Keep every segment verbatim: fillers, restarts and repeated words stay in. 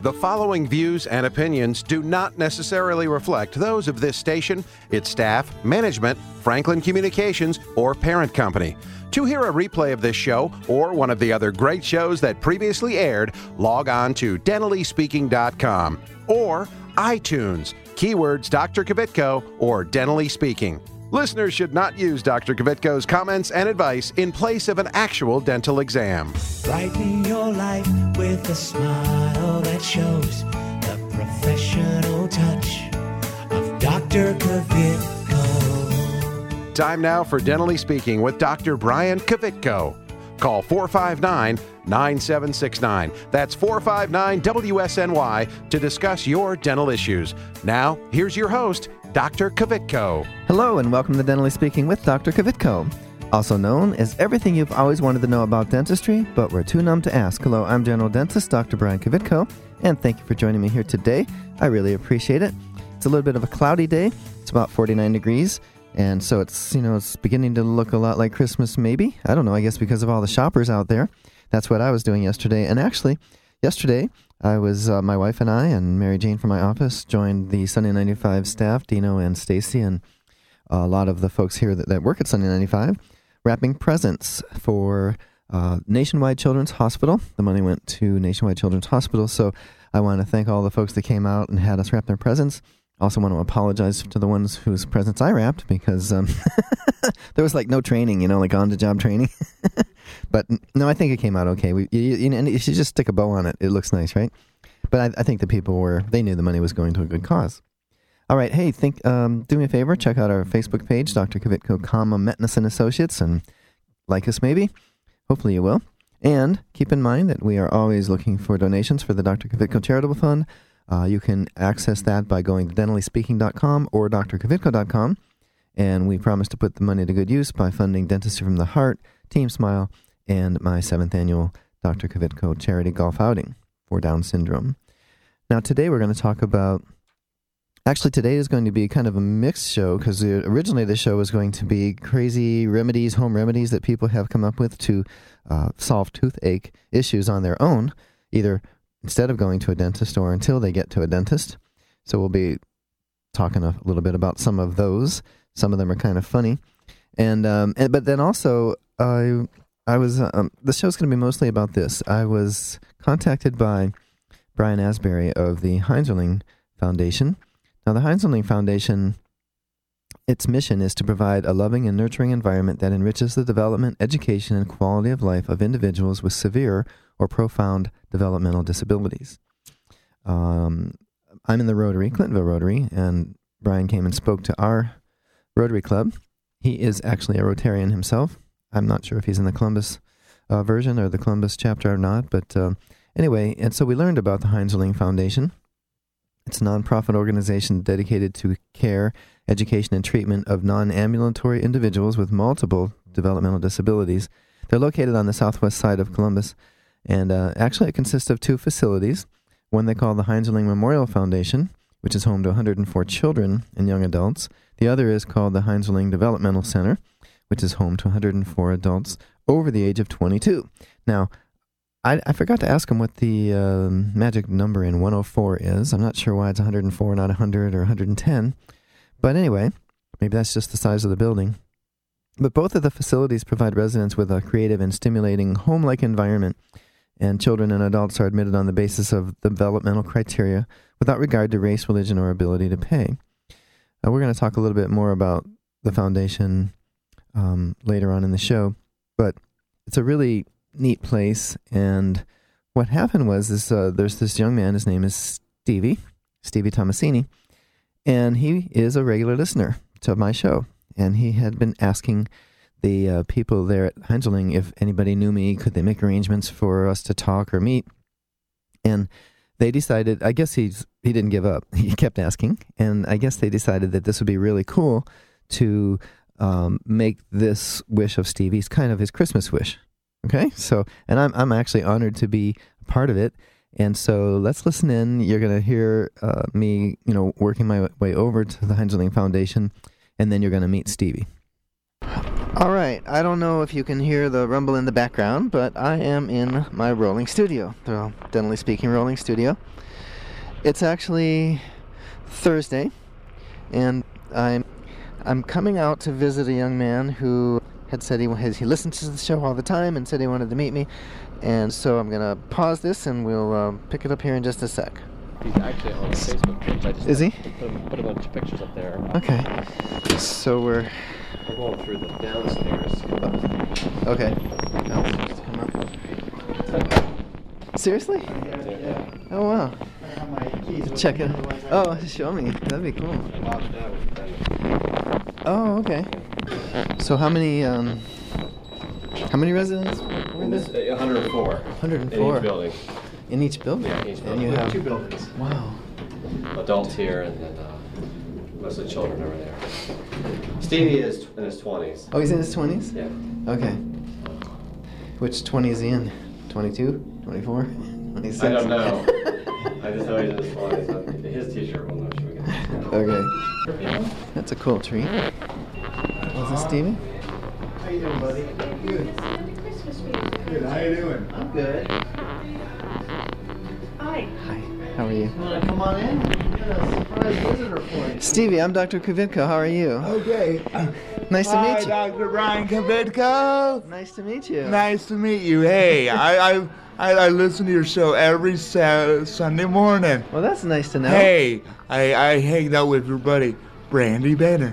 The following views and opinions do not necessarily reflect those of this station, its staff, management, Franklin Communications, or parent company. To hear a replay of this show or one of the other great shows that previously aired, log on to dentally speaking dot com or iTunes, keywords Doctor Kvitko or Dentally Speaking. Listeners should not use Doctor Kvitko's comments and advice in place of an actual dental exam. Brighten your life with a smile that shows the professional touch of Doctor Kvitko. Time now for Dentally Speaking with Doctor Brian Kvitko. Call four five nine, nine seven six nine. That's four five nine W S N Y to discuss your dental issues. Now, here's your host, Doctor Kvitko. Hello and welcome to Dentally Speaking with Doctor Kvitko, also known as everything you've always wanted to know about dentistry, but were too numb to ask. Hello, I'm general dentist Doctor Brian Kvitko, and thank you for joining me here today. I really appreciate it. It's a little bit of a cloudy day. It's about forty-nine degrees, and so it's, you know, it's beginning to look a lot like Christmas maybe. I don't know, I guess because of all the shoppers out there. That's what I was doing yesterday. And actually, yesterday, I was, uh, my wife and I and Mary Jane from my office joined the Sunny ninety-five staff, Dino and Stacy, and a lot of the folks here that, that work at Sunny ninety-five, wrapping presents for uh, Nationwide Children's Hospital. The money went to Nationwide Children's Hospital, so I want to thank all the folks that came out and had us wrap their presents. Also want to apologize to the ones whose presents I wrapped because um, there was like no training, you know, like on-the-job training. But no, I think it came out okay. We, you, you, and you should just stick a bow on it. It looks nice, right? But I, I think the people were, they knew the money was going to a good cause. All right, hey, think, um, do me a favor, check out our Facebook page, Doctor Kvitko, comma, Metness and Associates, and like us maybe. Hopefully you will. And keep in mind that we are always looking for donations for the Doctor Kvitko Charitable Fund. Uh, you can access that by going to dentally speaking dot com or d r kvitko dot com. And we promise to put the money to good use by funding Dentistry from the Heart, Team Smile, and my seventh annual Doctor Kvitko charity golf outing for Down syndrome. Now, today we're going to talk about, actually today is going to be kind of a mixed show because originally the show was going to be crazy remedies, home remedies that people have come up with to uh, solve toothache issues on their own, either instead of going to a dentist or until they get to a dentist. So we'll be talking a little bit about some of those. Some of them are kind of funny. And, um, and but then also, I I was, um, the show's going to be mostly about this. I was contacted by Brian Asbury of the Heinzerling Foundation. Now, the Heinzerling Foundation, its mission is to provide a loving and nurturing environment that enriches the development, education, and quality of life of individuals with severe or profound developmental disabilities. Um, I'm in the Rotary, Clintonville Rotary, and Brian came and spoke to our Rotary Club. He is actually a Rotarian himself. I'm not sure if he's in the Columbus uh, version or the Columbus chapter or not, but uh, anyway, and so we learned about the Heinzerling Foundation. It's a nonprofit organization dedicated to care, education, and treatment of non-ambulatory individuals with multiple developmental disabilities. They're located on the southwest side of Columbus, and uh, actually it consists of two facilities. One they call the Heinzerling Memorial Foundation, which is home to one hundred four children and young adults. The other is called the Heinzerling Developmental Center, which is home to one hundred four adults over the age of twenty-two. Now, I, I forgot to ask him what the uh, magic number in one oh four is. I'm not sure why it's one hundred four, not one hundred or one hundred ten. But anyway, maybe that's just the size of the building. But both of the facilities provide residents with a creative and stimulating home-like environment, and children and adults are admitted on the basis of developmental criteria without regard to race, religion, or ability to pay. Uh, we're going to talk a little bit more about the foundation um, later on in the show, but it's a really neat place, and what happened was this, uh, there's this young man, his name is Stevie, Stevie Tomasini, and he is a regular listener to my show, and he had been asking the uh, people there at Heinzerling if anybody knew me, could they make arrangements for us to talk or meet, and they decided, I guess he's, he didn't give up, he kept asking, and I guess they decided that this would be really cool to um, make this wish of Stevie's kind of his Christmas wish. Okay, so, and I'm I'm actually honored to be a part of it, and so let's listen in. You're going to hear uh, me, you know, working my way over to the Heinzerling Foundation, and then you're going to meet Stevie. All right, I don't know if you can hear the rumble in the background, but I am in my rolling studio, the Dentally Speaking rolling studio. It's actually Thursday, and I'm I'm coming out to visit a young man who had said he has, he listens to the show all the time and said he wanted to meet me, and so I'm gonna pause this and we'll uh, pick it up here in just a sec. He's actually on the Facebook page. I just Is he? Put, him, put a bunch of pictures up there. Okay. So we're We're going through the downstairs. okay. No, just come up. Seriously? Yeah. Oh wow. Check it. Oh, show me. That'd be cool. Oh, okay. So how many um how many residents were there? one hundred four. one hundred four. In each building. In each building? Yeah, each And building. you We have two buildings. Wow. Adults here and then uh, mostly children over there. Stevie is in his twenties. Oh, he's in his twenties? Yeah. Okay. Which twenty is he in? twenty-two? twenty-four? twenty-six? I don't know. I just know he's in his twenties. So his t-shirt will know sure we get. Okay. Yeah. That's a cool tree. Was it Stevie? How you doing, buddy? Good. Good. How you doing? I'm good. Hi. Hi. How are you? You wanna come on in? We got a surprise visitor for you. Stevie, I'm Doctor Kvitko. How are you? Okay. Nice to Hi, meet you. Doctor Brian Kvitko. Nice to meet you. Nice to meet you. Hey, I, I I I listen to your show every sa- Sunday morning. Well, that's nice to know. Hey, I I hanged out with your buddy Brandy Banner.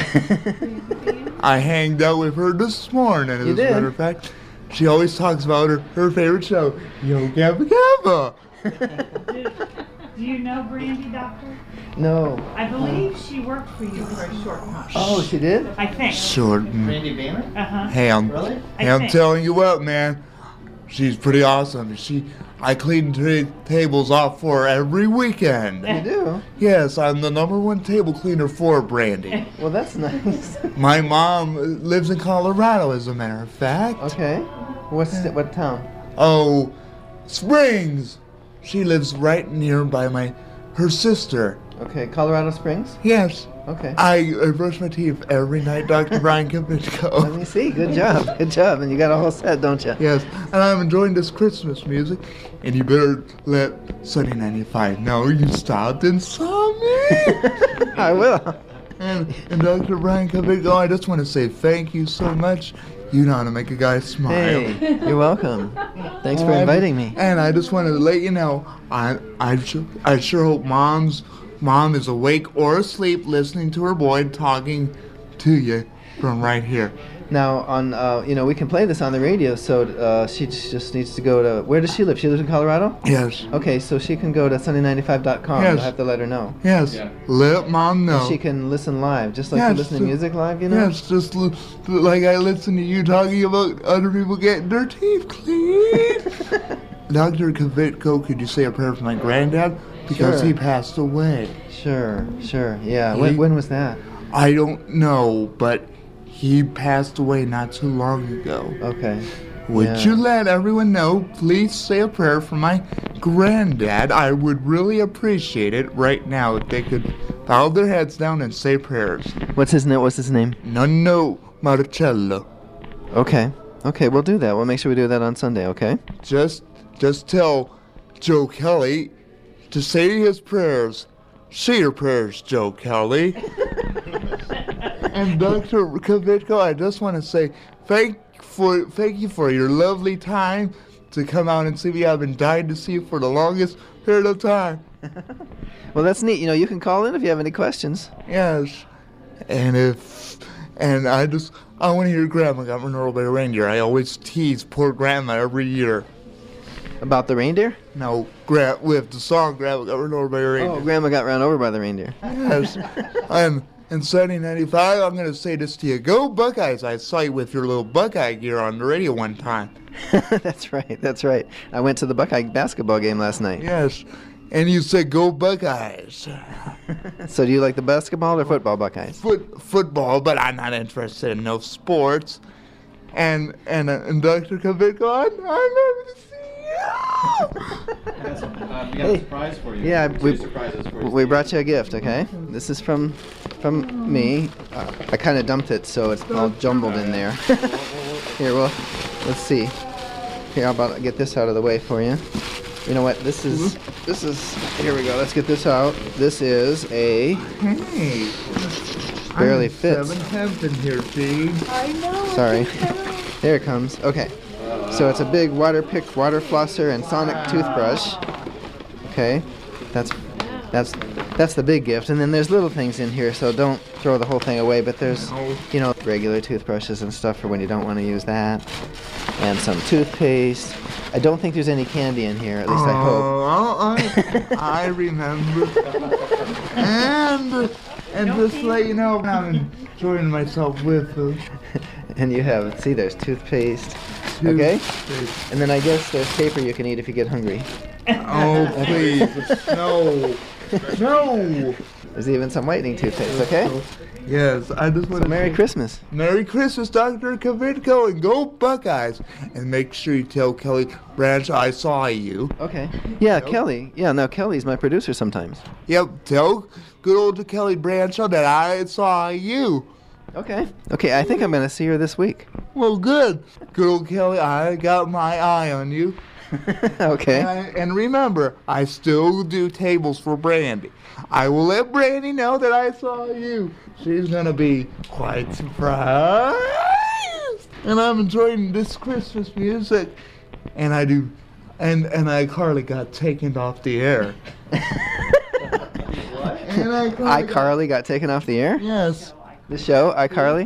I hanged out with her this morning, You as did? a matter of fact. She always talks about her, her favorite show, Yo Gabba Gabba. Do, do you know Brandy, Doctor? No. I believe she worked for you for a short time. Oh, she did? I think. Short. Randy Banner? Uh-huh. Hey, I'm, Really? hey, I I'm think. telling you what, man. She's pretty awesome. She, I clean t- tables off for her every weekend. You do? Yes, I'm the number one table cleaner for Brandy. Well, that's nice. My mom lives in Colorado, as a matter of fact. Okay. What's what town? Oh, Springs. She lives right nearby my, her sister. Okay, Colorado Springs? Yes. Okay. I, I brush my teeth every night, Doctor Brian Let Kvitko. me see. Good job. Good job. And you got a whole set, don't you? Yes, and I'm enjoying this Christmas music, and you better let Sunny ninety-five know you stopped and saw me. I will. and, and Doctor Brian Kvitko, I just want to say thank you so much. You know how to make a guy smile. Hey, you're welcome. Thanks for And- inviting me. And I just wanted to let you know, I I sure, I sure hope mom's mom is awake or asleep listening to her boy talking to you from right here. Now, on uh, you know, we can play this on the radio, so uh, she just needs to go to. Where does she live? She lives in Colorado. Yes. Okay, so she can go to sunny ninety-five dot com. Yes. You'll have to let her know. Yes. Yeah. Let mom know. She can listen live, just like you Yes, listen to uh, music live, you know. Yes, just l- like I listen to you talking about other people getting their teeth cleaned. Doctor Kvitko, could you say a prayer for my granddad? Because Sure. he passed away. Sure, sure. Yeah. He- When, when was that? I don't know, but he passed away not too long ago. Okay. Would Yeah. you let everyone know? Please say a prayer for my granddad. I would really appreciate it right now if they could bow their heads down and say prayers. What's his name? What's his name? Nonno Marcello. Okay. Okay, we'll do that. We'll make sure we do that on Sunday. Okay. Just, just tell Joe Kelly to say his prayers. Say your prayers, Joe Kelly. And Doctor Kvitko, I just want to say thank for thank you for your lovely time to come out and see me. I've been dying to see you for the longest period of time. Well, that's neat. You know, you can call in if you have any questions. Yes. And if and I just I want to hear Grandma got run over by a reindeer. I always tease poor Grandma every year. About the reindeer? No, gra- with the song Grandma got run over by a reindeer. Oh, Grandma got run over by the reindeer. Yes. And in seventeen ninety-five, I'm going to say this to you. Go Buckeyes. I saw you with your little Buckeye gear on the radio one time. That's right. That's right. I went to the Buckeye basketball game last night. Yes. And you said go Buckeyes. So do you like the basketball or football Buckeyes? Foot, football, but I'm not interested in no sports. And and, uh, and Doctor Kvitko, I'm, I'm happy to see you. We got some, uh, we got Hey. a surprise for you. Yeah, Two we, surprises for you. we brought you a gift, okay? This is from from me. Uh, I kind of dumped it, so it's all jumbled in there. Here, well, let's see. Here, how about I get this out of the way for you? You know what? This is, this is, here we go. Let's get this out. This is a, Hey. barely I'm fits. Seven tenths in here, see? I know. Sorry. There it comes. Okay. So it's a big water pick, water flosser, and sonic toothbrush. Okay. That's, that's, that's the big gift. And then there's little things in here, so don't throw the whole thing away. But there's, you know, regular toothbrushes and stuff for when you don't want to use that. And some toothpaste. I don't think there's any candy in here, at least I hope. Oh, I, I remember. And, and just to let you know, I'm enjoying myself with the And you have, see, there's toothpaste. Okay? toothpaste. And then I guess there's paper you can eat if you get hungry. Oh, please. No. No. There's even some whitening toothpaste, okay? Yes, I just want So to Merry say Christmas. Merry Christmas, Doctor Kavitko, and go Buckeyes. And make sure you tell Kelly Branch I saw you. Okay. Yeah, Kelly. Yeah, no, Kelly's my producer sometimes. Yep, tell good old Kelly Branshaw that I saw you. Okay. Okay, I think I'm going to see her this week. Well, good. Good old Kelly, I got my eye on you. Okay. And, I, and remember, I still do tables for Brandy. I will let Brandy know that I saw you. She's gonna be quite surprised. And I'm enjoying this Christmas music. And I do, and and I Carly got taken off the air. And I Carly, iCarly got taken off the air? Yes. The show, iCarly?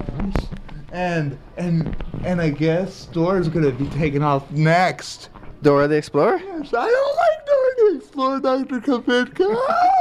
And and and I guess Dora's gonna be taken off next. Dora the Explorer? Yes, I don't like Dora the Explorer, Doctor Kavitko.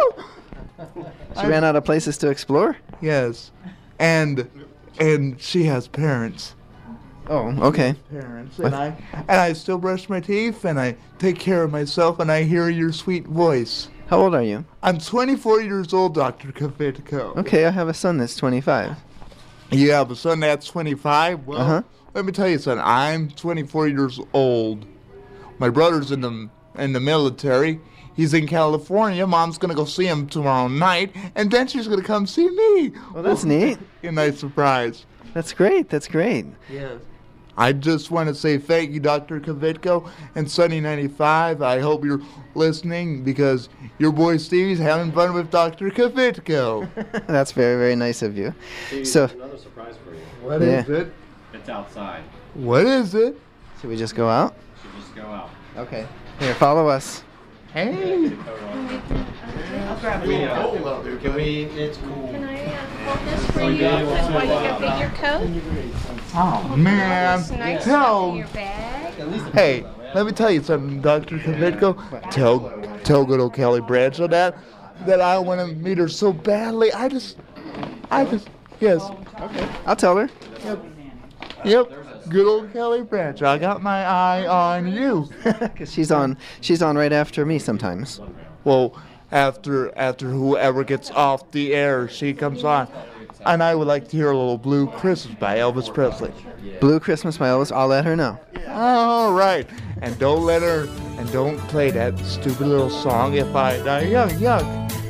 She ran out of places to explore? Yes, and and she has parents. Oh, okay. Parents, and I and I still brush my teeth and I take care of myself and I hear your sweet voice. How old are you? I'm twenty-four years old, Doctor Kavitko. Okay, I have a son that's twenty-five. You have a son that's twenty-five. Well, Uh-huh. let me tell you, son. I'm twenty-four years old. My brother's in the in the military. He's in California. Mom's gonna go see him tomorrow night, and then she's gonna come see me. Well, that's neat. A nice surprise. That's great. That's great. Yes. I just want to say thank you, Doctor Kavitko and Sunny ninety-five. I hope you're listening because your boy Stevie's having fun with Doctor Kavitko. That's very, very nice of you. Stevie, So- there's another surprise for you. What is Yeah. it? It's outside. What is it? Should we just go out? You should just go out. Okay. Here, follow us. Hey. I'll grab We, it. uh, can we, it's cool. Can I uh, hold this for you? That's why you got your coat. Oh man. It's nice Tell. in your bag. Hey, let me tell you something, Doctor Kavitko. Tell, tell good old Kelly Branshaw that that I want to meet her so badly. I just, I just, yes. I'll tell her. Yep. Good old Kelly Branshaw. I got my eye on you. Because she's on, she's on right after me sometimes. Well, after after whoever gets off the air, she comes on. And I would like to hear a little Blue Christmas by Elvis Presley. Blue Christmas by Elvis, I'll let her know. All right. And don't let her, and don't play that stupid little song, If I Die Young, Young.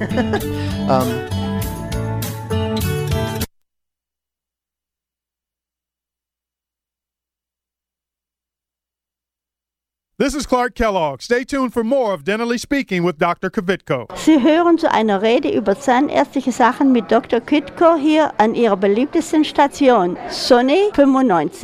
Um, This is Clark Kellogg. Stay tuned for more of Dentally Speaking with Doctor Kavitko. Sie hören zu einer Rede über zahnärztliche Sachen mit Doktor Kavitko hier an Ihrer beliebtesten Station, Sonny fünfundneunzig.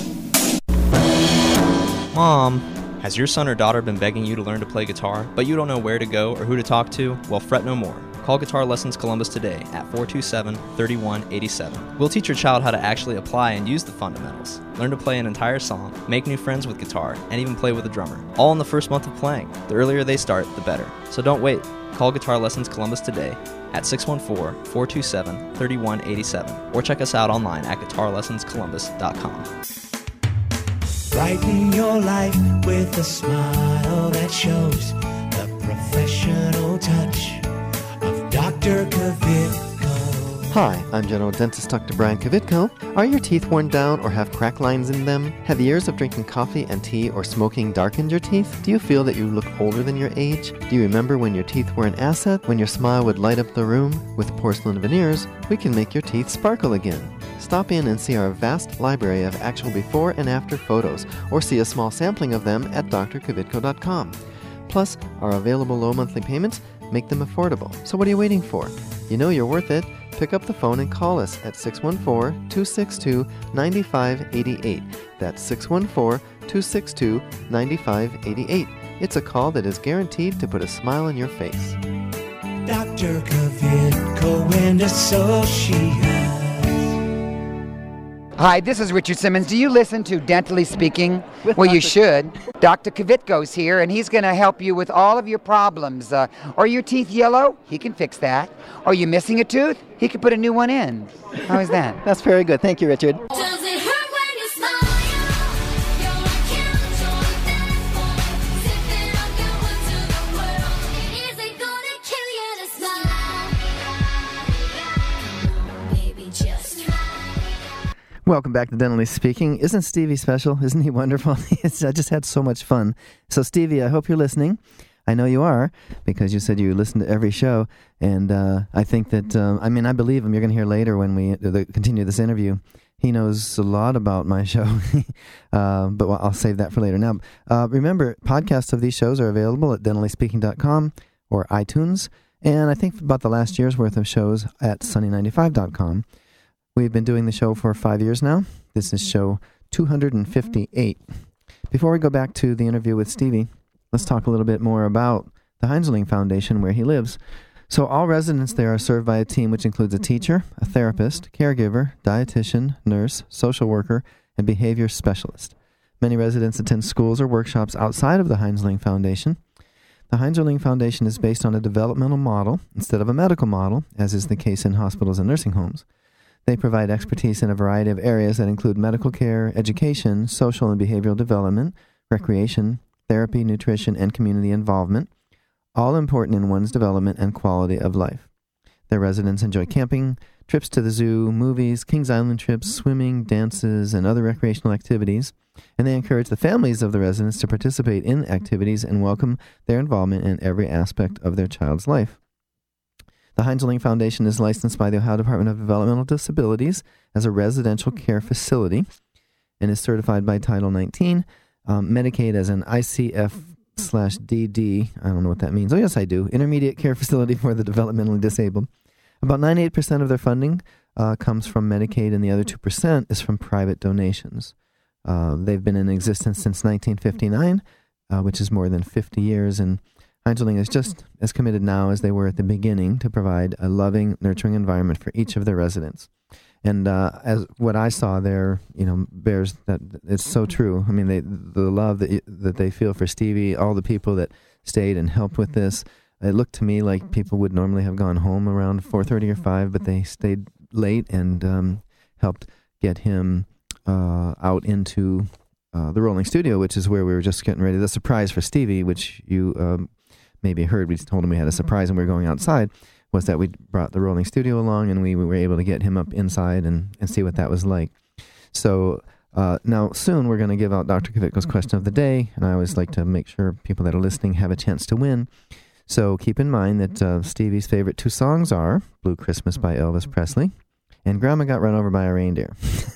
Mom, has your son or daughter been begging you to learn to play guitar, but you don't know where to go or who to talk to? Well, fret no more. Call Guitar Lessons Columbus today at four two seven, three one eight seven. We'll teach your child how to actually apply and use the fundamentals, learn to play an entire song, make new friends with guitar, and even play with a drummer. All in the first month of playing. The earlier they start, the better. So don't wait. Call Guitar Lessons Columbus today at six one four, four two seven, three one eight seven or check us out online at guitar lessons columbus dot com. Brighten your life with a smile that shows the professional touch of Doctor Kavitko. Hi, I'm General Dentist Doctor Brian Kavitko. Are your teeth worn down or have crack lines in them? Have years of drinking coffee and tea or smoking darkened your teeth? Do you feel that you look older than your age? Do you remember when your teeth were an asset, when your smile would light up the room? With porcelain veneers, we can make your teeth sparkle again. Stop in and see our vast library of actual before and after photos, or see a small sampling of them at d r kavitko dot com. Plus, our available low monthly payments make them affordable. So what are you waiting for? You know you're worth it. Pick up the phone and call us at six one four, two six two, nine five eight eight. That's six one four, two six two, nine five eight eight. It's a call that is guaranteed to put a smile on your face. Doctor Kavitko and Associates. Hi, this is Richard Simmons. Do you listen to Dentally Speaking? With Well, you Doctor should. Doctor Kavitko's here, and he's going to help you with all of your problems. Uh, are your teeth yellow? He can fix that. Are you missing a tooth? He can put a new one in. How is that? That's very good. Thank you, Richard. Does it hurt when you smile? You're like count your thankful. Sipping on good one to the world. Is it gonna kill you to smile? Baby, just try. Welcome back to Dentally Speaking. Isn't Stevie special? Isn't he wonderful? It's, I just had so much fun. So, Stevie, I hope you're listening. I know you are, because you said you listen to every show, and uh, I think that, uh, I mean, I believe him. You're going to hear later when we uh, continue this interview. He knows a lot about my show, uh, but I'll save that for later. Now, uh, remember, podcasts of these shows are available at dentally speaking dot com or iTunes, and I think about the last year's worth of shows at sunny ninety-five dot com. We've been doing the show for five years now. This is show two hundred fifty-eight. Before we go back to the interview with Stevie, let's talk a little bit more about the Heinzling Foundation, where he lives. So all residents there are served by a team which includes a teacher, a therapist, caregiver, dietitian, nurse, social worker, and behavior specialist. Many residents attend schools or workshops outside of the Heinzling Foundation. The Heinzling Foundation is based on a developmental model instead of a medical model, as is the case in hospitals and nursing homes. They provide expertise in a variety of areas that include medical care, education, social and behavioral development, recreation, therapy, nutrition, and community involvement, all important in one's development and quality of life. Their residents enjoy camping, trips to the zoo, movies, Kings Island trips, swimming, dances, and other recreational activities, and they encourage the families of the residents to participate in activities and welcome their involvement in every aspect of their child's life. The Heinzling Foundation is licensed by the Ohio Department of Developmental Disabilities as a residential care facility and is certified by Title nineteen, um, Medicaid as an I C F slash D D, I don't know what that means. Oh, yes, I do. Intermediate Care Facility for the Developmentally Disabled. About ninety-eight percent of their funding uh, comes from Medicaid, and the other two percent is from private donations. Uh, they've been in existence since nineteen fifty-nine, uh, which is more than fifty years, and Heinzling is just as committed now as they were at the beginning to provide a loving, nurturing environment for each of their residents. And uh, as what I saw there, you know, bears that it's so true. I mean, they, the love that that they feel for Stevie, all the people that stayed and helped with this. It looked to me like people would normally have gone home around four thirty or five, but they stayed late and um, helped get him uh, out into uh, the rolling studio, which is where we were just getting ready. The surprise for Stevie, which you um, maybe heard, we told him we had a surprise and we were going outside, was that we brought the rolling studio along and we, we were able to get him up inside and, and see what that was like. So uh, now soon we're going to give out Doctor Kavitko's question of the day, and I always like to make sure people that are listening have a chance to win. So keep in mind that uh, Stevie's favorite two songs are Blue Christmas by Elvis Presley and Grandma Got Run Over by a Reindeer.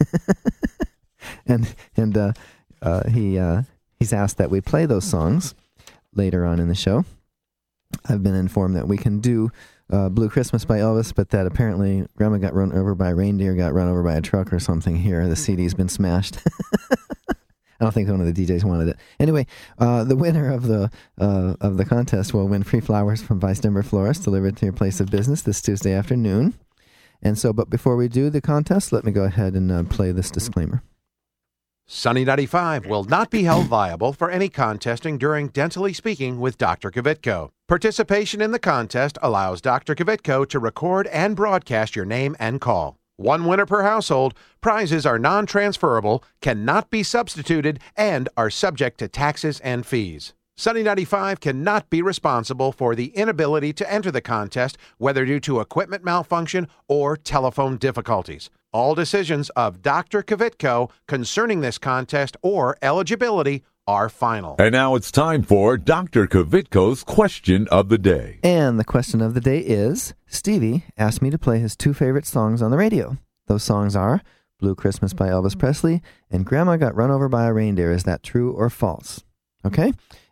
and and uh, uh, he uh, he's asked that we play those songs later on in the show. I've been informed that we can do uh, Blue Christmas by Elvis, but that apparently Grandma Got Run Over by a Reindeer got run over by a truck or something here. The C D's been smashed. I don't think one of the D Js wanted it. Anyway, uh, the winner of the uh, of the contest will win free flowers from Vice Denver Florist delivered to your place of business this Tuesday afternoon. And so, but before we do the contest, let me go ahead and uh, play this disclaimer. Sunny ninety-five will not be held liable for any contesting during Dentally Speaking with Doctor Kavitko. Participation in the contest allows Doctor Kavitko to record and broadcast your name and call. One winner per household. Prizes are non-transferable, cannot be substituted, and are subject to taxes and fees. Sunny ninety-five cannot be responsible for the inability to enter the contest, whether due to equipment malfunction or telephone difficulties. All decisions of Doctor Kavitko concerning this contest or eligibility are final. And now it's time for Doctor Kavitko's question of the day. And the question of the day is, Stevie asked me to play his two favorite songs on the radio. Those songs are Blue Christmas by Elvis Presley and Grandma Got Run Over by a Reindeer. Is that true or false? Okay?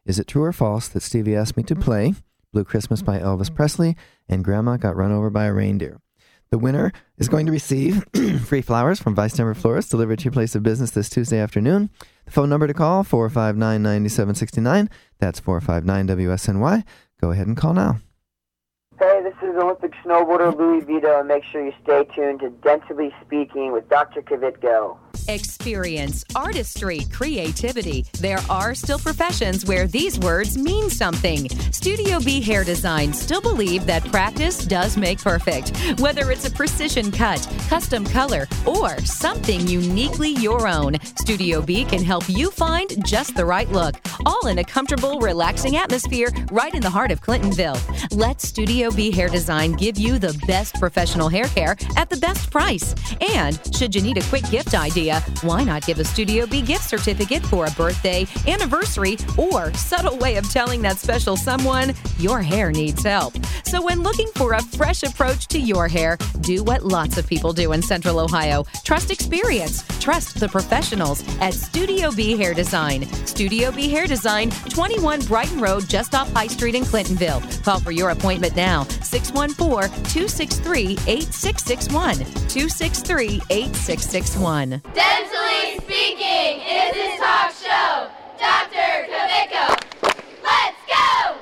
Is it true or false that Stevie asked me to play Blue Christmas by Elvis Presley and Grandma Got Run Over by a Reindeer? The winner is going to receive free flowers from Vice Timber Florist delivered to your place of business this Tuesday afternoon. The phone number to call, four five nine, nine seven six nine. That's four five nine W S N Y. Go ahead and call now. Hey, this is Olympic snowboarder Louis Vito, and make sure you stay tuned to Dentally Speaking with Doctor Kvitko. Experience, artistry, creativity. There are still professions where these words mean something. Studio B Hair Design still believe that practice does make perfect. Whether it's a precision cut, custom color, or something uniquely your own, Studio B can help you find just the right look. All in a comfortable, relaxing atmosphere right in the heart of Clintonville. Let Studio B Hair Design give you the best professional hair care at the best price. And should you need a quick gift idea, why not give a Studio B gift certificate for a birthday, anniversary, or subtle way of telling that special someone your hair needs help? So when looking for a fresh approach to your hair, do what lots of people do in Central Ohio. Trust experience. Trust the professionals at Studio B Hair Design. Studio B Hair Design, twenty-one Brighton Road, just off High Street in Clintonville. Call for your appointment now, six one four, two six three, eight six six one, two six three, eight six six one. Dentally Speaking is his talk show. Doctor Kvitko. Let's go!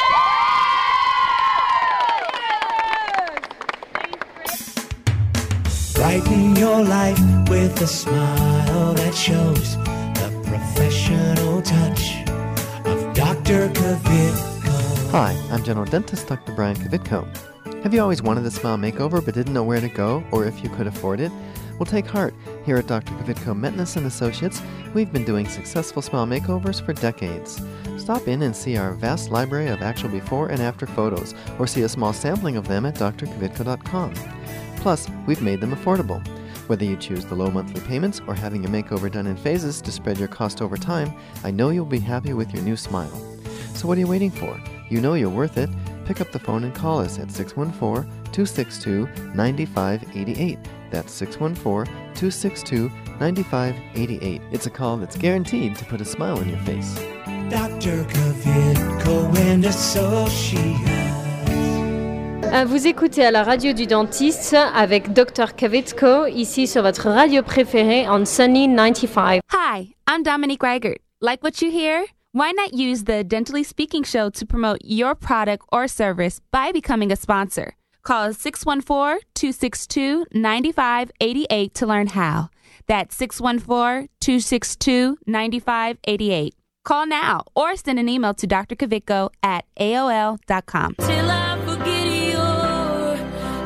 Brighten your life with a smile that shows the professional touch of Doctor Kvitko. Hi, I'm General Dentist Doctor Brian Kvitko. Have you always wanted a smile makeover but didn't know where to go or if you could afford it? Well, take heart. Here at Doctor Kvitko Metness and Associates, we've been doing successful smile makeovers for decades. Stop in and see our vast library of actual before and after photos, or see a small sampling of them at d r kvitko dot com. Plus, we've made them affordable. Whether you choose the low monthly payments or having your makeover done in phases to spread your cost over time, I know you'll be happy with your new smile. So what are you waiting for? You know you're worth it. Pick up the phone and call us at six one four, two six two, nine five eight eight. That's six one four, two six two, nine five eight eight. It's a call that's guaranteed to put a smile on your face. Doctor Kvitko and Associates. Euh, Vous écoutez à la radio du dentiste avec docteur Kvitko, ici sur votre radio préférée on Sunny ninety-five. Hi, I'm Dominique Reichert. Like what you hear? Why not use the Dentally Speaking show to promote your product or service by becoming a sponsor? Call six one four, two six two, nine five eight eight to learn how. That's six one four, two six two, nine five eight eight. Call now or send an email to d r kvitko at a o l dot com. Till I forget your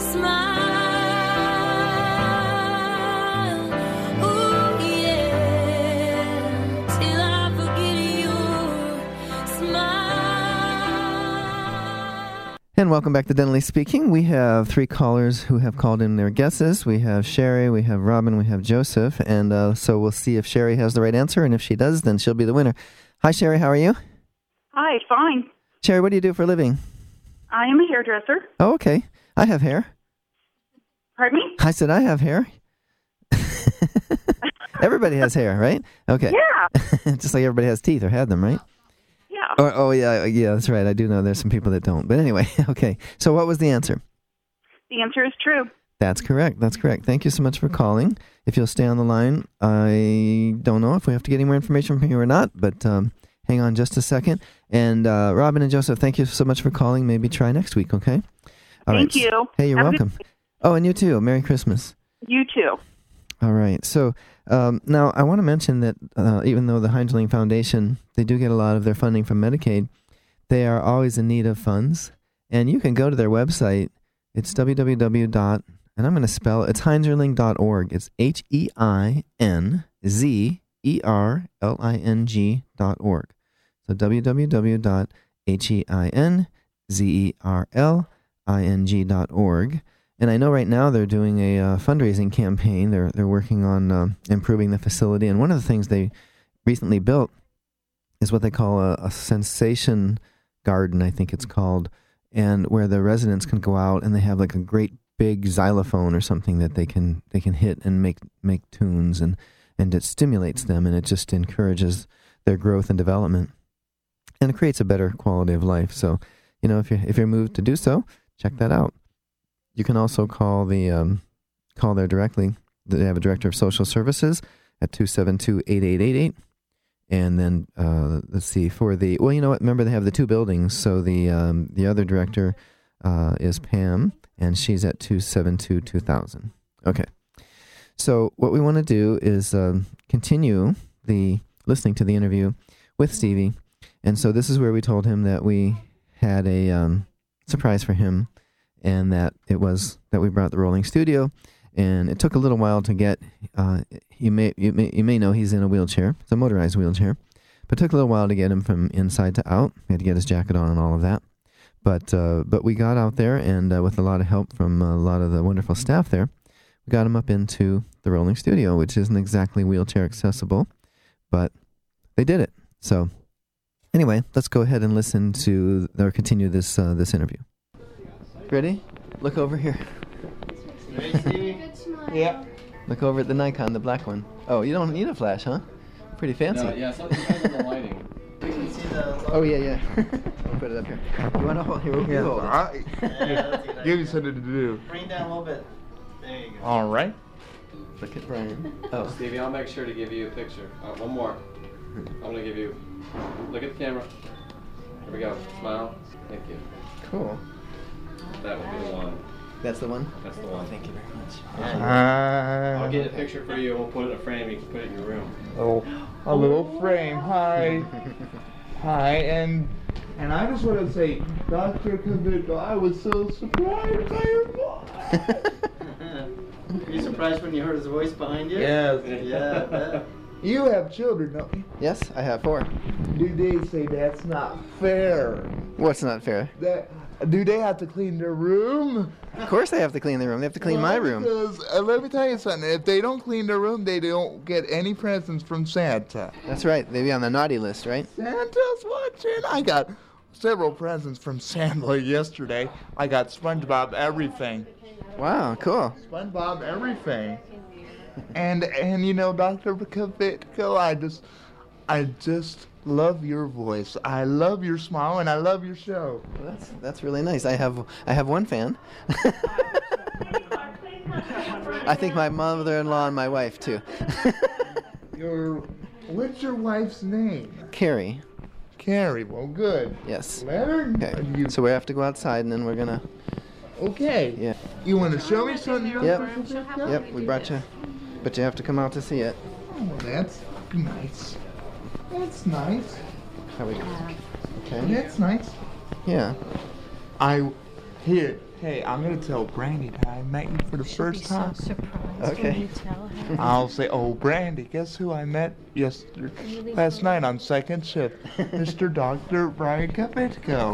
smile. Ooh, yeah. Till I forget your smile. And welcome back to Dentally Speaking. We have three callers who have called in their guesses. We have Sherry, we have Robin, we have Joseph. And uh, so we'll see if Sherry has the right answer. And if she does, then she'll be the winner. Hi, Sherry. How are you? Hi, fine. Sherry, what do you do for a living? I am a hairdresser. Oh, okay. I have hair. Pardon me? I said I have hair. Everybody has hair, right? Okay. Yeah. Just like everybody has teeth or had them, right? Yeah. Oh, oh, yeah, yeah, that's right. I do know there's some people that don't. But anyway, okay. So what was the answer? The answer is true. That's correct. That's correct. Thank you so much for calling. If you'll stay on the line, I don't know if we have to get any more information from you or not, but um, hang on just a second. And uh, Robin and Joseph, thank you so much for calling. Maybe try next week, okay? All Thank right. you. Hey, you're Have a welcome. good- Oh, and you too. Merry Christmas. You too. All right. So um, now I want to mention that uh, even though the Heinzling Foundation, they do get a lot of their funding from Medicaid, they are always in need of funds. And you can go to their website. It's w w w dot and I'm going to spell it. It's heinzerling dot org. It's H E I N Z E R L I N G dot org. So w w w dot heinzerling dot org. And I know right now they're doing a uh, fundraising campaign. They're they're working on uh, improving the facility. And one of the things they recently built is what they call a, a sensation garden, I think it's called, and where the residents can go out and they have like a great big xylophone or something that they can they can hit and make make tunes, and and it stimulates them, and it just encourages their growth and development. and it creates a better quality of life. So, you know, if you're, if you're moved to do so, check that out. You can also call the um, call there directly. They have a director of social services at two seven two, eight eight eight eight. And then, uh, let's see, for the, well, you know what, remember they have the two buildings. So the um, the other director uh, is Pam, and she's at two seven two, two thousand. Okay. So what we want to do is um, continue the listening to the interview with Stevie. And so this is where we told him that we had a um, surprise for him, and that it was that we brought the rolling studio. And it took a little while to get, uh, you may you may you may know he's in a wheelchair. It's a motorized wheelchair. But it took a little while to get him from inside to out. We had to get his jacket on and all of that. But uh, but we got out there, and uh, with a lot of help from a lot of the wonderful staff there, we got him up into the rolling studio, which isn't exactly wheelchair accessible, but they did it. So anyway, let's go ahead and listen to, or continue this uh, this interview. Ready? Look over here. Ready, Stevie? Yeah. Look over at the Nikon, the black one. Oh, you don't need a flash, huh? Pretty fancy. No, yeah, so it depends on the lighting. You can see the... Oh, yeah, yeah. I'll put it up here. You want to hold here? Yeah, hold it. I, Yeah, give you something to do. Bring it down a little bit. There you go. All right. Look at Brian. Oh. Stevie, I'll make sure to give you a picture. Uh, one more. I'm going to give you... Look at the camera. Here we go. Smile. Thank you. Cool. That would be the one. That's the one? That's the one. Thank you very much. Uh, I'll get a picture for you and we'll put it in a frame. You can put it in your room. Oh, a little frame. Hi. Hi, and and I just want to say, Doctor Kavitko, I was so surprised by your voice. Were you surprised when you heard his voice behind you? Yes. Yeah, I bet. You have children, don't you? Yes, I have four. Do they say that's not fair? What's not fair? That, do they have to clean their room? Of course they have to clean their room. They have to clean Well, my room. Because, uh, let me tell you something. If they don't clean their room, they don't get any presents from Santa. That's right. They'd be on the naughty list, right? Santa's watching. I got several presents from Santa yesterday. I got SpongeBob everything. Wow, cool. SpongeBob everything. And and you know, Doctor Kavitko, I just I just love your voice. I love your smile, and I love your show. Well, that's that's really nice. I have I have one fan. I think my mother-in-law and my wife too. Your what's your wife's name? Carrie. Carrie. Well, good. Yes. Let her. Okay. So we have to go outside, and then we're gonna. Okay. Yeah. You want to show me something? Yep. Yep. We brought you, but you have to come out to see it. Oh, that's nice. That's nice. How we go? Okay. That's nice. Yeah. I here. Hey, I'm gonna tell Brandy that I met you for the first time. So surprised Okay. when you tell her. I'll say, oh, Brandy, guess who I met yesterday, last night on second shift? Mister Doctor Brian Kavitko.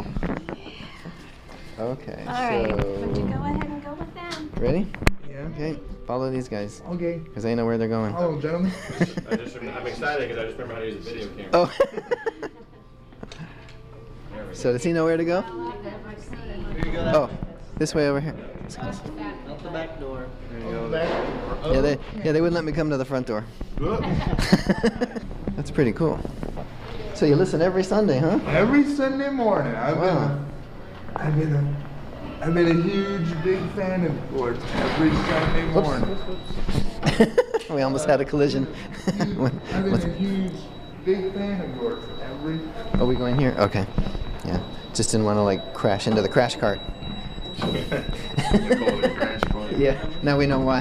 Okay. All right, so would you go ahead and go with them? ready? Yeah. Okay. Follow these guys. Okay. Because they know where they're going. Oh, gentlemen. I just, I'm excited because I just remember how to use a video camera. Oh. So does he know where to go? Oh, this way over here. Out the back door. Yeah, they yeah they wouldn't let me come to the front door. That's pretty cool. So you listen every Sunday, huh? Every Sunday morning. I've Wow. been a, I've been a, I've been a huge, big fan of yours every Sunday morning. We almost had a collision. When- I've been what's- a huge, big fan of yours every. Are we going here? Okay. Yeah. Just didn't want to like crash into the crash cart. Yeah. Now we know why.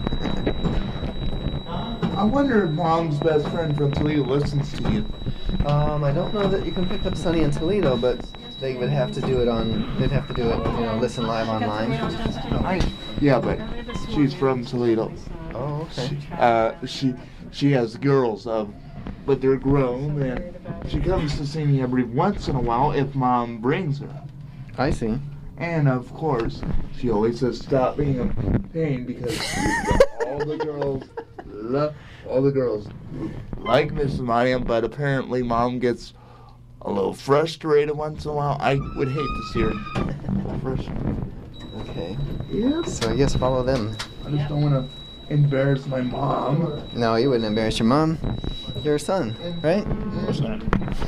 I wonder if Mom's best friend from Toledo listens to you. Um, I don't know that you can pick up Sunny in Toledo, but they would have to do it on. They'd have to do it, you know, listen live online. I, yeah, but she's from Toledo. Oh, okay. She, uh, she she has girls, uh, but they're grown, and she comes to see me every once in a while if Mom brings her. I see. And of course, she always says, "Stop being a pain," because all the girls love, all the girls like Missus Maria, but apparently Mom gets a little frustrated once in a while. I would hate to see her frustrated. Okay. Yeah. So I guess follow them. I just don't want to embarrass my mom. No, you wouldn't embarrass your mom. your son, right? What's that?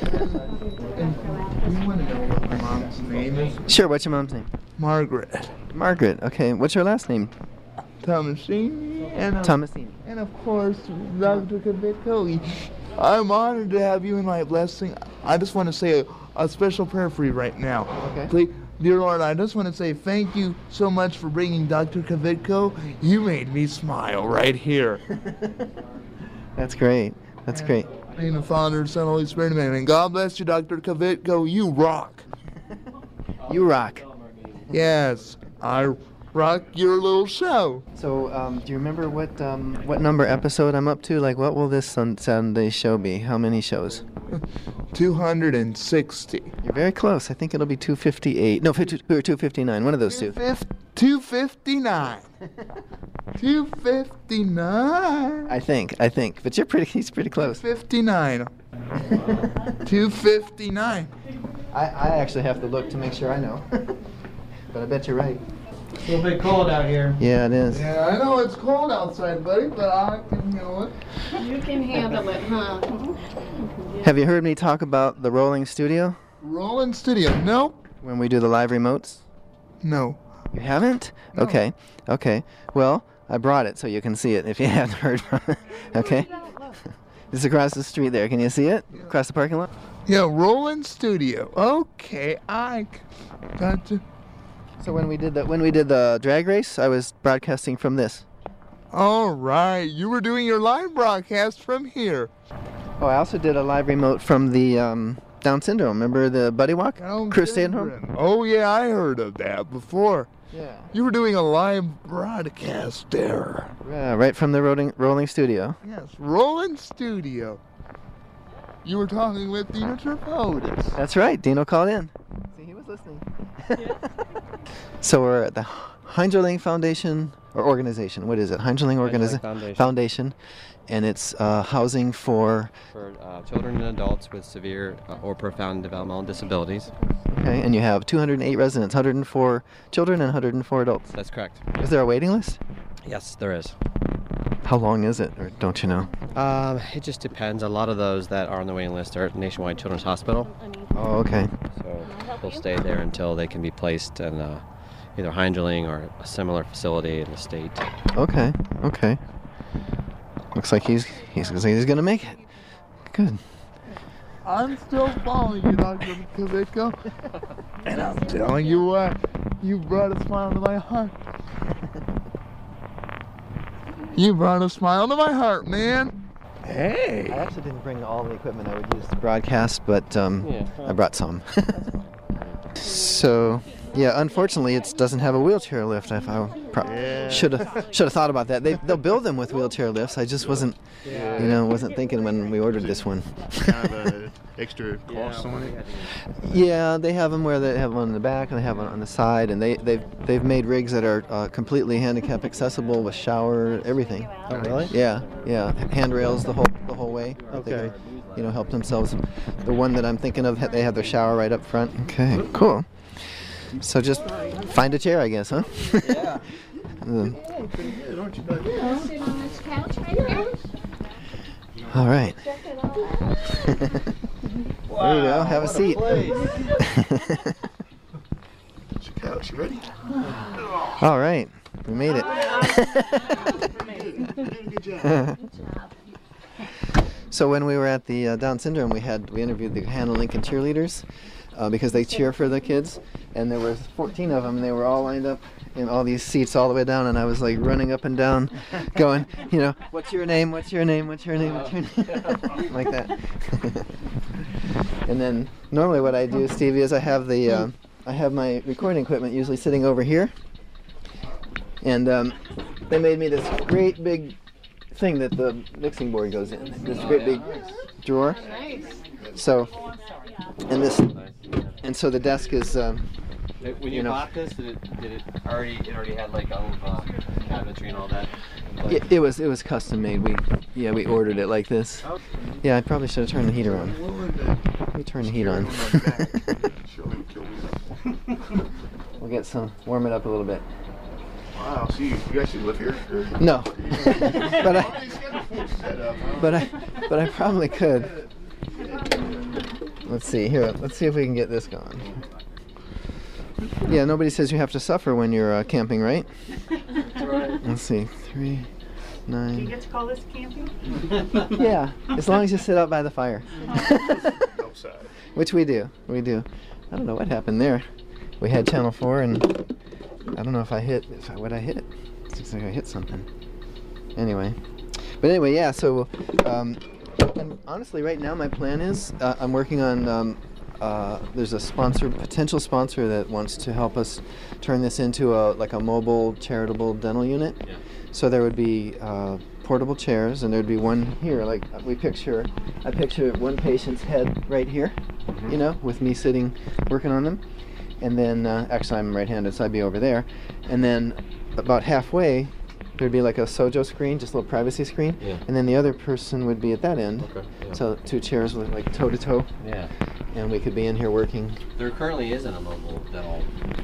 You want to know what my mom's name is? Sure, what's your mom's name? Margaret. Margaret, okay. What's her last name? Thomasini. And of, Thomasini. And of course, Doctor Kavitko. I'm honored to have you in my blessing. I just want to say a, a special prayer for you right now. Okay. Please, dear Lord, I just want to say thank you so much for bringing Doctor Kavitko. You made me smile right here. That's great. That's great. In the Father, Son, Holy Spirit, Amen. And God bless you, Doctor Kavitko. You rock. You rock. Yes, I rock your little show. So, um, do you remember what um, what number episode I'm up to? Like, what will this sun- Sunday show be? How many shows? two hundred sixty. You're very close. I think it'll be two fifty-eight. No, fifty, or two fifty-nine. One of those two. two fifty-nine. two fifty-nine. I think. I think. But you're pretty. He's pretty close. fifty-nine. two fifty-nine. I, I actually have to look to make sure I know. But I bet you're right. It's a little bit cold out here. Yeah, it is. Yeah, I know it's cold outside, buddy, but I can handle it. You can handle it, huh? Have you heard me talk about the rolling studio? Rolling studio? Nope. When we do the live remotes? No. You haven't? No. Okay. Okay. Well, I brought it so you can see it if you haven't heard from it. Okay? It's across the street there. Can you see it? Across the parking lot? Yeah, rolling studio. Okay, I got to. So when we did the when we did the drag race, I was broadcasting from this. All right, you were doing your live broadcast from here. Oh, I also did a live remote from the um, Down syndrome. Remember the Buddy Walk? Down Crew staying syndrome. home? Oh yeah, I heard of that before. Yeah. You were doing a live broadcast there. Yeah, right from the rolling rolling studio. Yes, rolling studio. You were talking with Dino Tripodis. That's right. Dino called in. See, he was listening. So we're at the Heinzerling Foundation, or organization. What is it? Heinzerling Organization Foundation. Foundation. And it's uh, housing for... For uh, children and adults with severe uh, or profound developmental disabilities. Okay, and you have two hundred eight residents, one hundred four children and one hundred four adults. That's correct. Is there a waiting list? Yes, there is. How long is it, or don't you know? Um, it just depends. A lot of those that are on the waiting list are at Nationwide Children's Hospital. Oh, okay. So they'll stay there until they can be placed in uh, either Heinzerling or a similar facility in the state. Okay, okay. Looks like he's he's, he's going to make it. Good. I'm still following you, Doctor Kavitko. And I'm telling you what, you brought a smile to my heart. You brought a smile to my heart, man. Hey. I actually didn't bring all the equipment I would use to broadcast, but um, Yeah. I brought some. So, yeah, unfortunately, it doesn't have a wheelchair lift. I pro- should have should have thought about that. They they'll build them with wheelchair lifts. I just wasn't, you know, wasn't thinking when we ordered this one. Kind of an extra cost on it. Yeah, they have them where they have one in the back and they have one on the side, and they they've they've made rigs that are uh, completely handicap accessible with shower, everything. Oh, really? Yeah, yeah, handrails the whole the whole way. that they Okay. can, you know, help themselves. The one that I'm thinking of, they have their shower right up front. Okay, cool. So just find a chair, I guess, huh? Yeah. Um, Sit on this couch right here. all right. There you go. Have a seat. Couch, you ready? All right, we made it. Good job. So when we were at the uh, Down syndrome, we had we interviewed the Hannah Lincoln cheerleaders uh, because they cheer for the kids, and there were fourteen of them, and they were all lined up in all these seats all the way down, and I was like running up and down, going, you know, what's your name? What's your name? What's your name? What's your name? Like that. And then normally what I do, Stevie, is I have the uh, I have my recording equipment usually sitting over here, and um, they made me this great big thing that the mixing board goes in. This great big drawer. So, and this, and so the desk is. Um, When you, you know, bought this, did it, did it already it already had like all of uh, cabinetry and all that? Like, it, it was it was custom made. We yeah we ordered it like this. Okay. Yeah, I probably should have turned the heater on. Let me turn the heat on. We'll get some warm it up a little bit. Wow, so you, you actually live here? Or? No. but I but I but I probably could. Let's see here. Let's see if we can get this going. Yeah, nobody says you have to suffer when you're uh, camping, right? That's right. Let's see. Three, nine. Do you get to call this camping? Yeah, as long as you sit out by the fire. Outside. Which we do. We do. I don't know what happened there. We had Channel four, and I don't know if I hit. If I, what I hit. It looks like I hit something. Anyway, but anyway, yeah. So, um, and honestly, right now my plan is uh, I'm working on. Um, uh, there's a sponsor, potential sponsor that wants to help us turn this into a like a mobile charitable dental unit. Yeah. So there would be uh, portable chairs, and there'd be one here. Like we picture, I picture one patient's head right here. Mhm. You know, with me sitting working on them. And then, uh, actually I'm right-handed, so I'd be over there. And then about halfway, there'd be like a Sojo screen, just a little privacy screen. Yeah. And then the other person would be at that end. Okay, yeah. So two chairs with like toe-to-toe. Yeah. And we could be in here working. There currently isn't a mobile dental.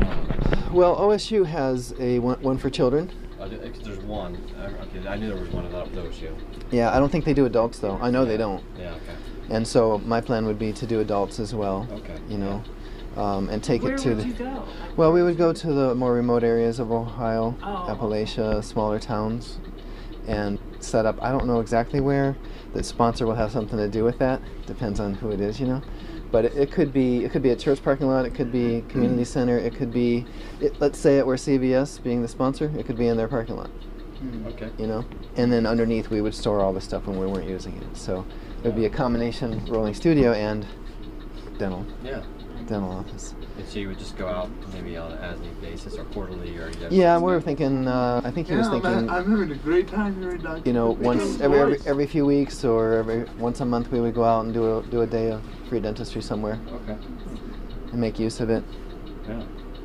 Um, Well, O S U has a one, one for children. uh, th- there's one. Uh, Okay, I knew there was one of those. You. Yeah, I don't think they do adults though. I know they don't. Yeah. Okay. And so my plan would be to do adults as well. Okay. You know. Um, and take Where it to would the you go? well we would go to the more remote areas of Ohio, Oh. Appalachia, smaller towns, and set up. I don't know exactly where. The sponsor will have something to do with that. Depends on who it is, you know. But it, it could be it could be a church parking lot. It could be community center. It could be it, let's say it were C V S being the sponsor. It could be in their parking lot. Okay. You know, and then underneath we would store all the stuff when we weren't using it. So it would be a combination rolling studio and dental. Yeah. Dental office. And so you would just go out maybe on an as-need basis or quarterly, or you have Yeah, we were thinking. Uh, I think he was Yeah, thinking. man, I'm having a great time here, Doctor You know, Because once every, every boys- every few weeks or every once a month we would go out and do a do a day of free dentistry somewhere Okay. and make use of it. Yeah.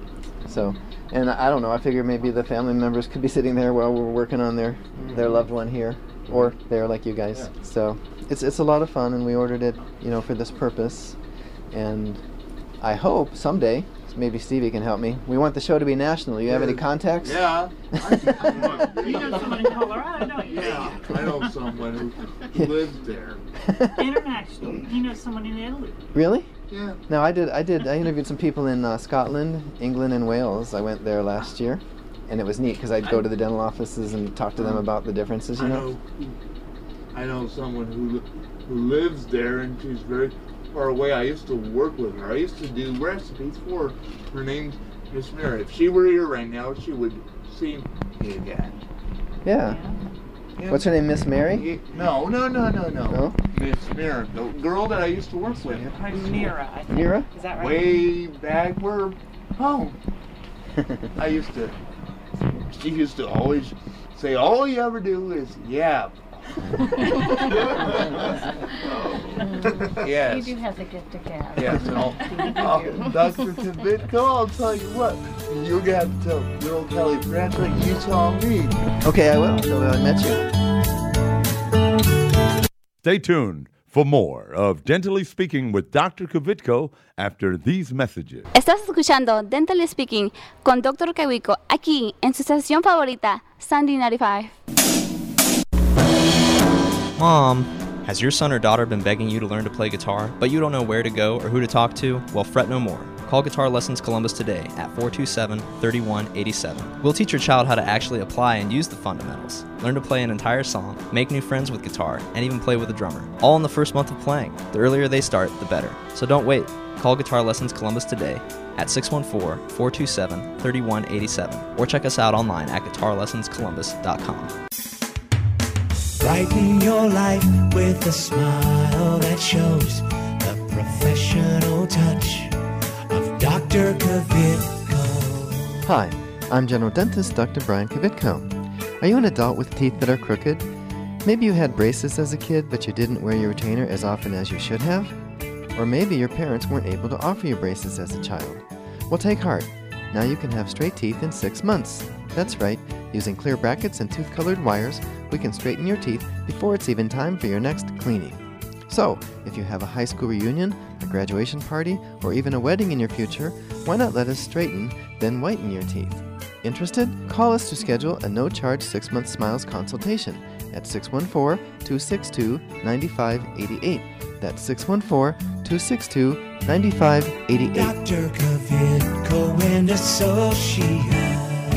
So, and I I don't know. I figure maybe the family members could be sitting there while we're working on their their loved one here, or there like you guys. Yeah. So it's it's a lot of fun, and we ordered it, you know, for this purpose, and I hope someday maybe Stevie can help me. We want the show to be national. You have any contacts? Yeah. You know someone in Colorado, don't you? Yeah, I know someone who lives there. International. You know someone in Italy. Really? Yeah. No, I did. I did. I interviewed some people in uh, Scotland, England, and Wales. I went there last year, and it was neat because I'd go to the dental offices and talk to them about the differences. You I know. know, I know someone who li- who lives there, and she's very far away. I used to work with her. I used to do recipes for her. Her name's Miss Mira. If she were here right now, she would see me again. Yeah. Yeah. What's her name? Miss Mary? Ye- No, no, no, no, no. No? Miss Mira, the girl that I used to work with. Mira, I think. Mira? Is that right? Way back where home. I used to. She used to always say, "All you ever do is yap." Yes. You do have the gift of gab. Yes, and I'll, I'll, Doctor Kavitko, I'll tell you what, you're going to have to tell little Kelly Branch like you saw me. Okay, I will. So I met you. Stay tuned for more of Dentally Speaking with Doctor Kavitko after these messages. Estás escuchando Dentally Speaking con Doctor Kavitko aquí en su estación favorita, Sunday ninety-five. Mom, has your son or daughter been begging you to learn to play guitar, but you don't know where to go or who to talk to? Well, fret no more. Call Guitar Lessons Columbus today at four two seven, three one eight seven. We'll teach your child how to actually apply and use the fundamentals. Learn to play an entire song, make new friends with guitar, and even play with a drummer. All in the first month of playing. The earlier they start, the better. So don't wait. Call Guitar Lessons Columbus today at six one four, four two seven, three one eight seven or check us out online at guitar lessons columbus dot com. Brighten your life with a smile that shows the professional touch of Doctor Kavitko. Hi, I'm General Dentist Doctor Brian Kavitko. Are you an adult with teeth that are crooked? Maybe you had braces as a kid, but you didn't wear your retainer as often as you should have? Or maybe your parents weren't able to offer you braces as a child. Well, take heart. Now you can have straight teeth in six months. That's right. Using clear brackets and tooth-colored wires, we can straighten your teeth before it's even time for your next cleaning. So, if you have a high school reunion, a graduation party, or even a wedding in your future, why not let us straighten, then whiten your teeth? Interested? Call us to schedule a no-charge six-month Smiles consultation at six one four, two six two, nine five eight eight. That's six one four, two six two, nine five eight eight. Doctor Kavitko and Associates.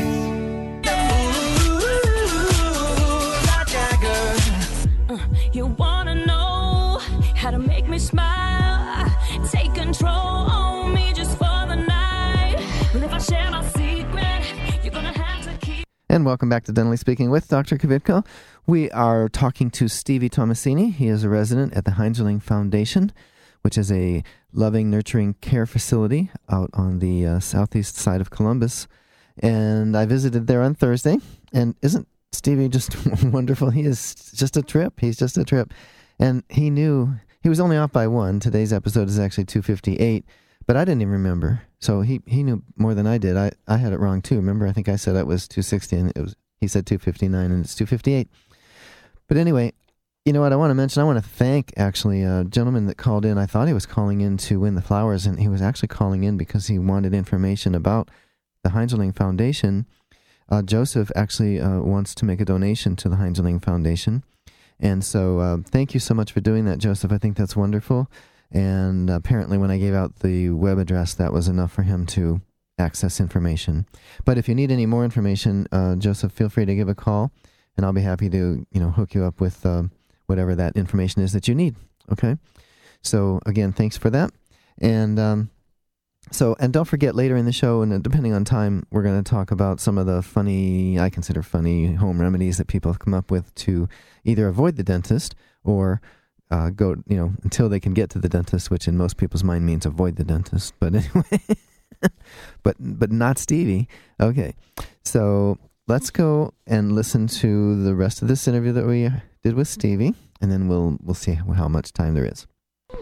You wanna know how to make me smile? Take control on me just for the night. But if I share my secret, you're gonna have to keep. And welcome back to Dentally Speaking with Doctor Kavitko. We are talking to Stevie Tomasini. He is a resident at the Heinzerling Foundation, which is a loving, nurturing care facility out on the uh, southeast side of Columbus. And I visited there on Thursday. And isn't Stevie just wonderful? He is just a trip. He's just a trip. And he knew, he was only off by one. Today's episode is actually two fifty-eight, but I didn't even remember. So he, he knew more than I did. I, I had it wrong too. Remember, I think I said it was two sixty and it was, he said two fifty-nine and it's two fifty-eight. But anyway, you know what I want to mention? I want to thank actually a gentleman that called in. I thought he was calling in to win the flowers, and he was actually calling in because he wanted information about the Heinzerling Foundation. Uh, Joseph actually uh, wants to make a donation to the Heinzerling Foundation. And so uh, thank you so much for doing that, Joseph. I think that's wonderful. And apparently when I gave out the web address, that was enough for him to access information. But if you need any more information, uh, Joseph, feel free to give a call, and I'll be happy to, you know, hook you up with uh, whatever that information is that you need. Okay? So again, thanks for that. And um, So, and don't forget, later in the show, and depending on time, we're going to talk about some of the funny, I consider funny, home remedies that people have come up with to either avoid the dentist or uh, go, you know, until they can get to the dentist, which in most people's mind means avoid the dentist. But anyway, but but not Stevie. Okay, so let's go and listen to the rest of this interview that we did with Stevie, and then we'll we'll see how much time there is.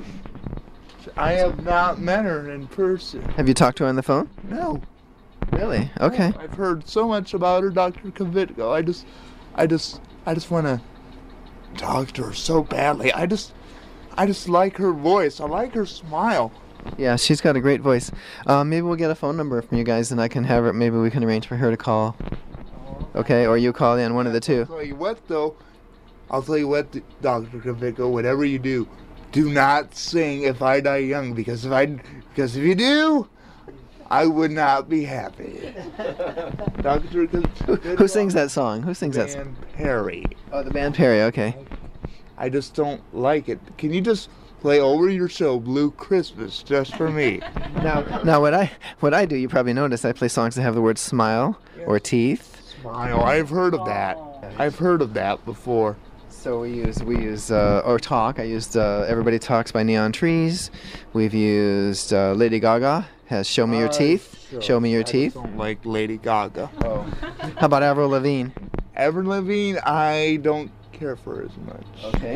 I have not met her in person. Have you talked to her on the phone? No. Really? Okay. No, I've heard so much about her, Doctor Kavitko. I just, I just, I just want to talk to her so badly. I just, I just like her voice. I like her smile. Yeah, she's got a great voice. Uh, maybe we'll get a phone number from you guys, and I can have her. Maybe we can arrange for her to call. Okay, or you call in, one of the two. I'll tell you what, though. I'll tell you what, Doctor Kavitko. Whatever you do, do not sing "If I Die Young," because if I, because if you do, I would not be happy. Doctor Who, who sings that song? Who sings that song? Band Perry. Oh, the band Perry. Okay. I just don't like it. Can you just play over your show "Blue Christmas" just for me? Now, now what I what I do, you probably noticed, I play songs that have the word smile or teeth. Smile. I've heard of that. I've heard of that before. So we use we use uh, or talk. I used uh, "Everybody Talks" by Neon Trees. We've used uh, Lady Gaga has "Show Me Your Uh, Teeth." sure. Show me your I teeth. don't like Lady Gaga. Oh. How about Avril Lavigne? Avril Lavigne, I don't care for as much. Okay.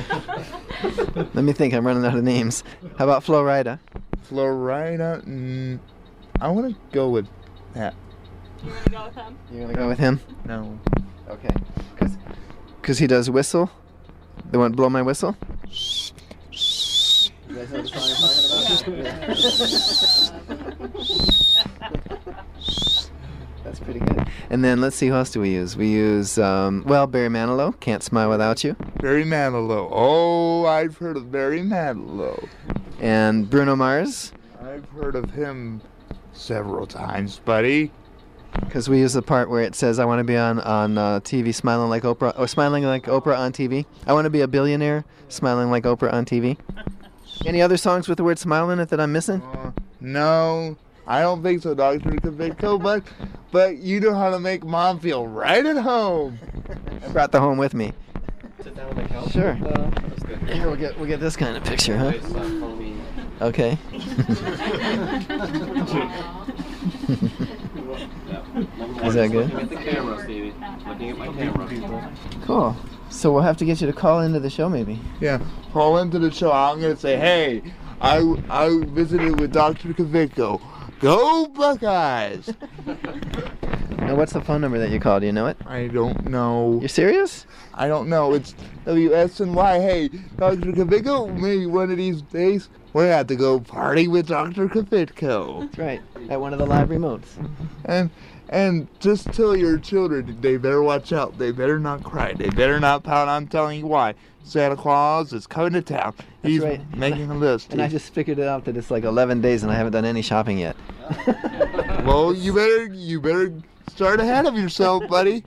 Let me think. I'm running out of names. How about Flo Rida? Flo Rida, mm, I want to go with that. You want to go with him? You want to go with him? No. Okay. Because he does whistle. They want to blow my whistle? You guys know the song I'm talking about? That's pretty good. And then let's see, who else do we use? We use, um, well, Barry Manilow, "Can't Smile Without You." Barry Manilow. Oh, I've heard of Barry Manilow. And Bruno Mars. I've heard of him several times, buddy. Because we use the part where it says, "I want to be on on uh, T V, smiling like Oprah," or "Smiling like Oprah on T V." I want to be a billionaire, smiling like Oprah on T V. Any other songs with the word "smile" in it that I'm missing? Uh, no, I don't think so, Doctor Kavitko. But but you know how to make Mom feel right at home. I brought the home with me. Sit down on the couch. Sure. Uh, that's good. Here we'll get we'll get this kind of picture, huh? Nice, uh, foamy. Okay. Is that good? Looking at the camera, Stevie. Looking at my camera. Cool. So we'll have to get you to call into the show, maybe. Yeah, call into the show. I'm gonna say, hey, I I visited with Doctor Kavitko. Go Buckeyes! And what's the phone number that you call? Do you know it? I don't know. You're serious? I don't know. It's W S N Y. Hey, Doctor Kavitko, maybe one of these days we're going to have to go party with Doctor Kavitko. That's right. At one of the live remotes. And and just tell your children they better watch out. They better not cry. They better not pout. I'm telling you why. Santa Claus is coming to town. That's He's right. making a list. And I just figured it out that it's like eleven days and I haven't done any shopping yet. Well, you better you better start ahead of yourself, buddy.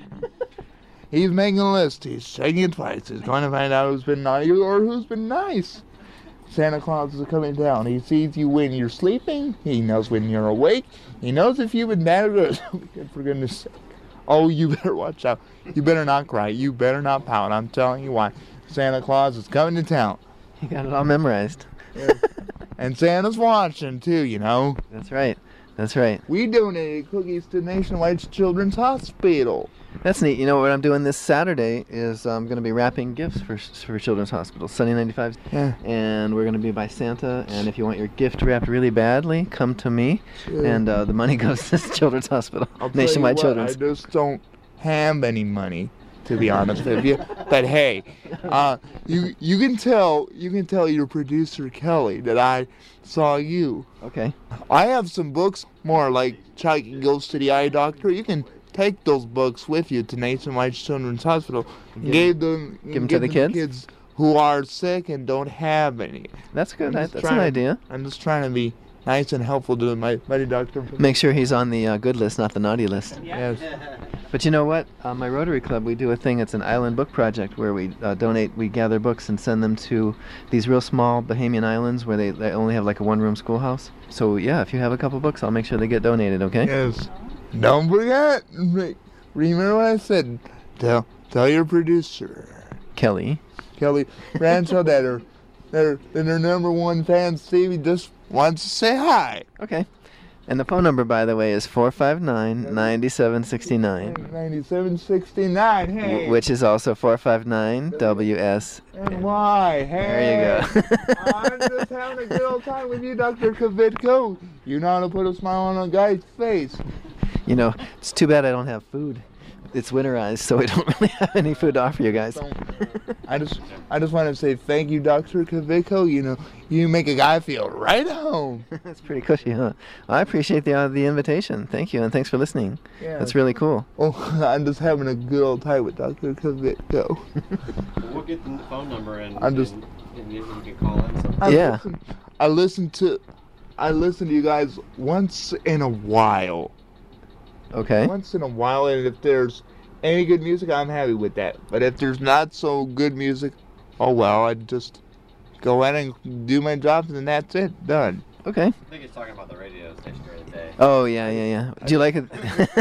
He's making a list. He's checking it twice. He's going to find out who's been naughty or who's been nice. Santa Claus is coming down. He sees you when you're sleeping. He knows when you're awake. He knows if you've been bad or good. For goodness sake. Oh, you better watch out. You better not cry. You better not pout. I'm telling you why. Santa Claus is coming to town. You got it all memorized. Yes. And Santa's watching too, you know. That's right. That's right. We donated cookies to Nationwide Children's Hospital. That's neat. You know what I'm doing this Saturday is I'm going to be wrapping gifts for for Children's Hospital, Sunny ninety-five. Yeah. And we're going to be by Santa. And if you want your gift wrapped really badly, come to me. Sure. And uh, the money goes to Children's Hospital, I'll tell Nationwide you what, Children's. I just don't have any money, to be honest with you. But hey, uh, you you can tell you can tell your producer Kelly that I saw you. Okay. I have some books, more like Chucky Goes to the Eye Doctor. You can take those books with you to Nationwide Children's Hospital. Give- Give them, give them to the kids? kids who are sick and don't have any. That's good. I'm I- just that's an trying- idea. I'm just trying to be nice and helpful to my buddy doctor. Make sure he's on the uh, good list, not the naughty list. Yes. But you know what? Uh, my Rotary Club, we do a thing. It's an island book project where we uh, donate, we gather books and send them to these real small Bahamian islands where they, they only have like a one-room schoolhouse. So yeah, if you have a couple books, I'll make sure they get donated. Okay? Yes. Don't forget. re- Remember what I said. Tell tell your producer Kelly. Kelly Rancho that her that her, that her number one fan Stevie just wants to say hi. Okay. And the phone number, by the way, is four five nine, nine seven six nine. ninety-seven sixty-nine. Hey. w- Which is also four five nine W S. And why? Hey. There you go. I'm just having a good old time with you, Doctor Kavitko. You know how to put a smile on a guy's face. You know, it's too bad I don't have food. It's winterized, so we don't really have any food to offer you guys. I just I just want to say thank you, Doctor Kavitko. You know, you make a guy feel right at home. That's pretty cushy, huh? I appreciate the uh, the invitation. Thank you, and thanks for listening. Yeah. That's really cool. Oh, I'm just having a good old time with Doctor Kavitko. We'll get the phone number and, I'm just- and, and you, you can call in. So. I Yeah. Listen, I listen to I listen to you guys once in a while. Okay. Once in a while, and if there's any good music, I'm happy with that. But if there's not so good music, oh well, I just go ahead and do my job, and that's it, done. Okay. I think he's talking about the radio station during the day. Oh, yeah, yeah, yeah. Do you like it?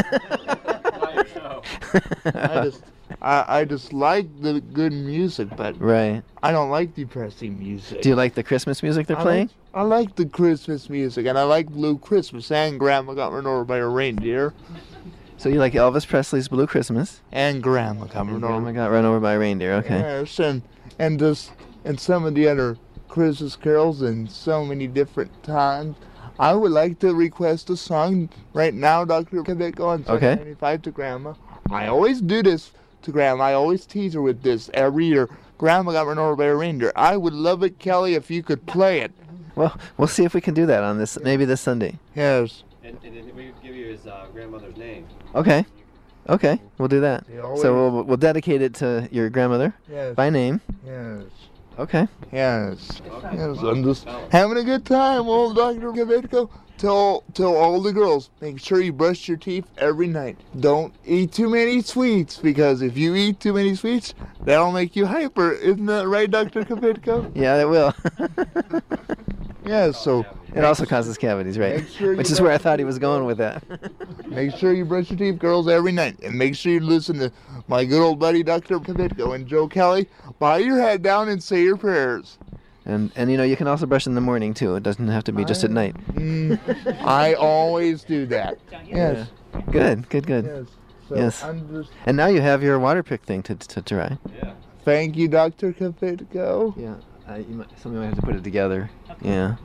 Not your show. I just I, I just like the good music, but Right. I don't like depressing music. Do you like the Christmas music they're I playing? Like, I like the Christmas music, and I like Blue Christmas, and Grandma Got Run Over by a Reindeer, So you like Elvis Presley's Blue Christmas? and Grandma Got Run Grandma Over. got run over by a reindeer. Okay. Yes, and and just and some of the other Christmas carols in so many different times. I would like to request a song right now, Doctor Kavitko, on Okay. seventy-five to Grandma. I always do this to Grandma. I always tease her with this every year. Grandma Got Run Over by a Reindeer. I would love it, Kelly, if you could play it. Well, we'll see if we can do that on this, maybe this Sunday. Yes. And, and then we give you his uh, grandmother's name. Okay. Okay, we'll do that. They always- So we'll we'll dedicate it to your grandmother Yes. by name. Yes. Okay. Yes. Yes. I'm just having a good time, old Doctor Kavitko. Tell tell all the girls, make sure you brush your teeth every night. Don't eat too many sweets, because if you eat too many sweets, that'll make you hyper. Isn't that right, Doctor Kavitko? Yeah, it will. Yeah, so It also causes cavities, right? Make sure Which you is where I brush thought he was going with that. make sure you brush your teeth, girls, every night. And make sure you listen to my good old buddy, Doctor Kavitko, and Joe Kelly. Bow your head down and say your prayers. And and you know you can also brush in the morning too. It doesn't have to be just at night. Mm, I always do that. Yes. Good, good, good. Yes. So Yes. I'm just And now you have your water pick thing to to try. Yeah. Thank you, Doctor Kavitko. Yeah. I, you might, somebody might have to put it together. Yeah.